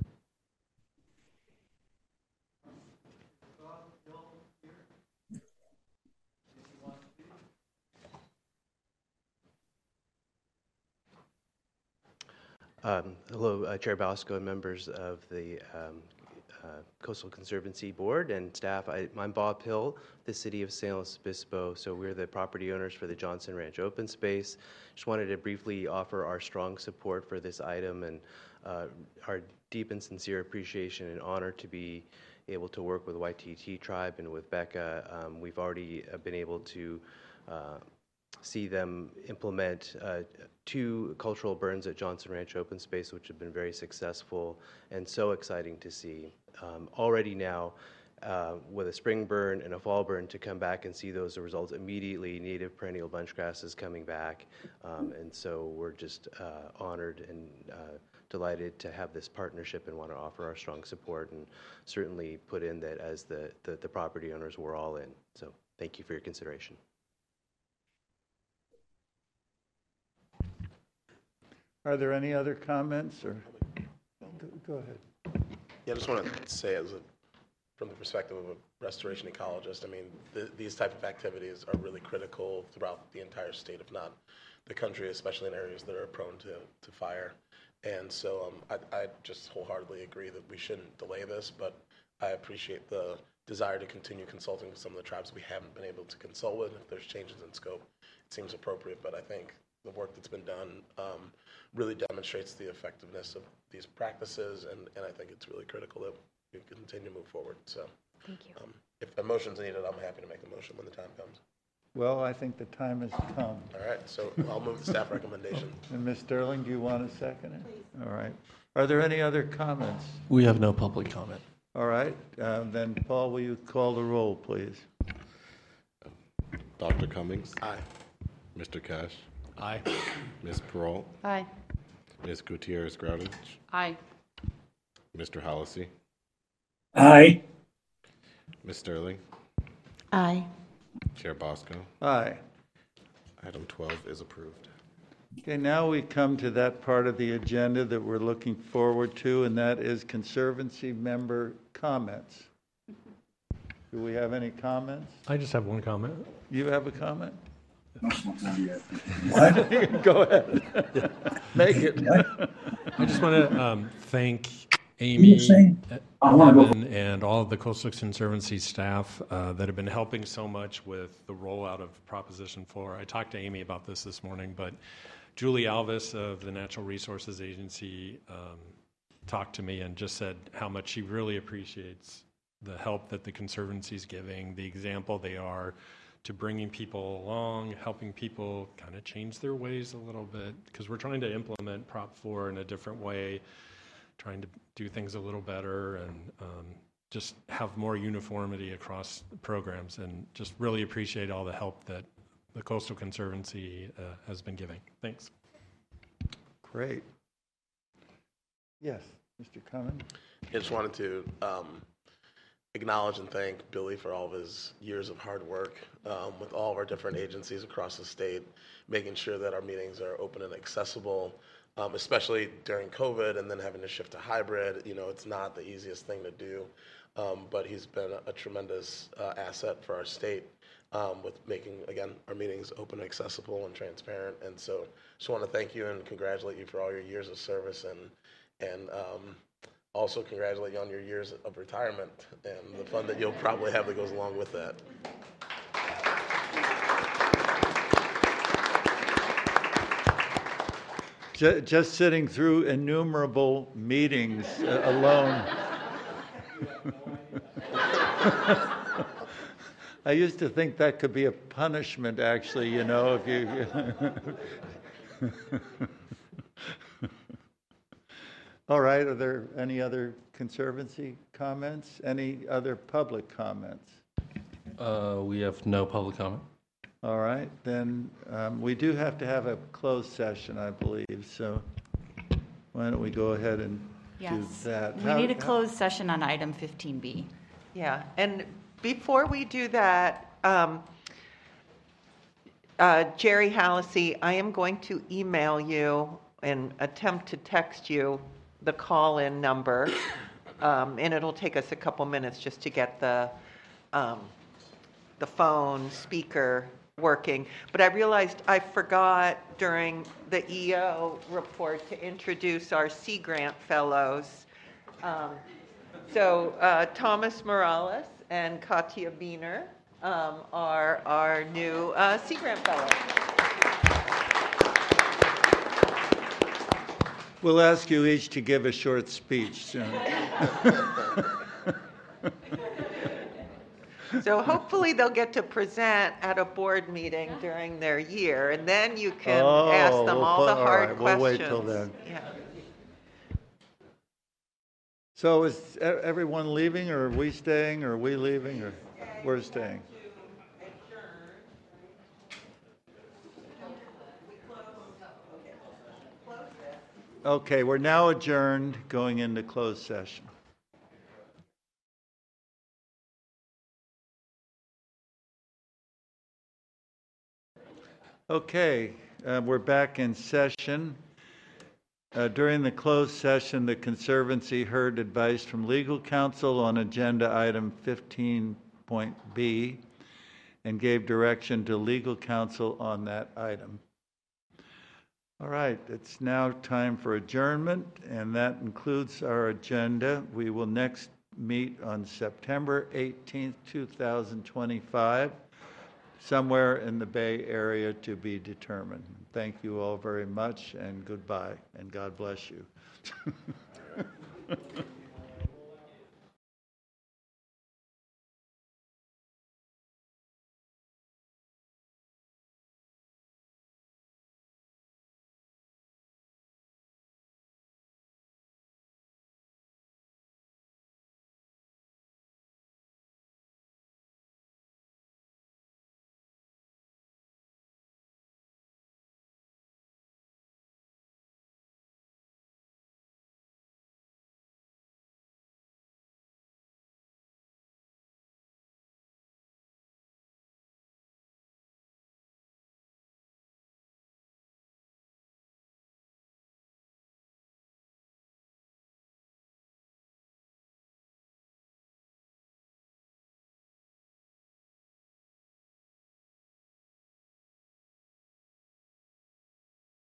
Hello, Chair Bosco and members of the Coastal Conservancy Board and staff. I'm Bob Hill, the City of San Luis Obispo. So we're the property owners for the Johnson Ranch Open Space. Just wanted to briefly offer our strong support for this item and our deep and sincere appreciation and honor to be able to work with YTT Tribe and with Becca. We've already been able to see them implement 2 cultural burns at Johnson Ranch Open Space, which have been very successful and so exciting to see. Already now, with a spring burn and a fall burn, to come back and see those results immediately, native perennial bunch grasses coming back. And so we're just honored and delighted to have this partnership and want to offer our strong support and certainly put in that as the property owners we're all in. So thank you for your consideration. Are there any other comments? Or go ahead. Yeah, I just want to say, from the perspective of a restoration ecologist, I mean, these type of activities are really critical throughout the entire state, if not the country, especially in areas that are prone to fire. And so I just wholeheartedly agree that we shouldn't delay this, but I appreciate the desire to continue consulting with some of the tribes we haven't been able to consult with. If there's changes in scope, it seems appropriate, but I think the work that's been done really demonstrates the effectiveness of these practices, and I think it's really critical that we continue to move forward. So thank you. If a motion's needed, I'm happy to make the motion when the time comes. Well, I think the time has come. All right, so I'll move the staff recommendation. And Ms. Sterling, do you want to second it? Please. All right. Are there any other comments? We have no public comment. All right. Then, Paul, will you call the roll, please? Dr. Cummings? Aye. Mr. Cash? Aye. Ms. Peralt? Aye. Ms. Gutierrez-Groudich? Aye. Mr. Hallisey? Aye. Ms. Sterling? Aye. Chair Bosco? Aye. Item 12 is approved. Okay, now we come to that part of the agenda that we're looking forward to, and that is Conservancy member comments. Do we have any comments? I just have one comment. You have a comment? What? Go ahead. Make it. I just want to thank Amy, Evan, and all of the Coastal Conservancy staff that have been helping so much with the rollout of Proposition 4. I talked to Amy about this morning, but Julie Alvis of the Natural Resources Agency talked to me and just said how much she really appreciates the help that the Conservancy is giving, the example they are to bringing people along, helping people kind of change their ways a little bit, because we're trying to implement Prop 4 in a different way, trying to do things a little better and just have more uniformity across programs, and just really appreciate all the help that the Coastal Conservancy has been giving. Thanks. Great. Yes, Mr. Cummins? I just wanted to acknowledge and thank Billy for all of his years of hard work with all of our different agencies across the state, making sure that our meetings are open and accessible, especially during COVID and then having to shift to hybrid. You know, it's not the easiest thing to do, but he's been a tremendous asset for our state with making, again, our meetings open, accessible, and transparent. And so just want to thank you and congratulate you for all your years of service, and also congratulate you on your years of retirement and the fun that you'll probably have that goes along with that. Just sitting through innumerable meetings alone. I used to think that could be a punishment, actually, you know, if you. All right, are there any other Conservancy comments? Any other public comments? We have no public comment. All right, then we do have to have a closed session, I believe, so why don't we go ahead and do that? We need a closed session on item 15B. Yeah, and before we do that, Jerry Hallisey, I am going to email you and attempt to text you the call-in number, and it'll take us a couple minutes just to get the phone speaker working. But I realized I forgot during the EO report to introduce our Sea Grant Fellows. So Thomas Morales and Katia Biener are our new Sea Grant Fellows. We'll ask you each to give a short speech soon. So hopefully they'll get to present at a board meeting during their year, and then you can ask them all the hard questions. We'll wait till then. Yeah. So is everyone leaving, or are we staying, or are we leaving, or we're staying? Okay, we're now adjourned, going into closed session. Okay, we're back in session. During the closed session, the Conservancy heard advice from legal counsel on agenda item 15.B and gave direction to legal counsel on that item. All right, it's now time for adjournment, and that includes our agenda. We will next meet on September 18th, 2025, somewhere in the Bay Area to be determined. Thank you all very much, and goodbye, and God bless you.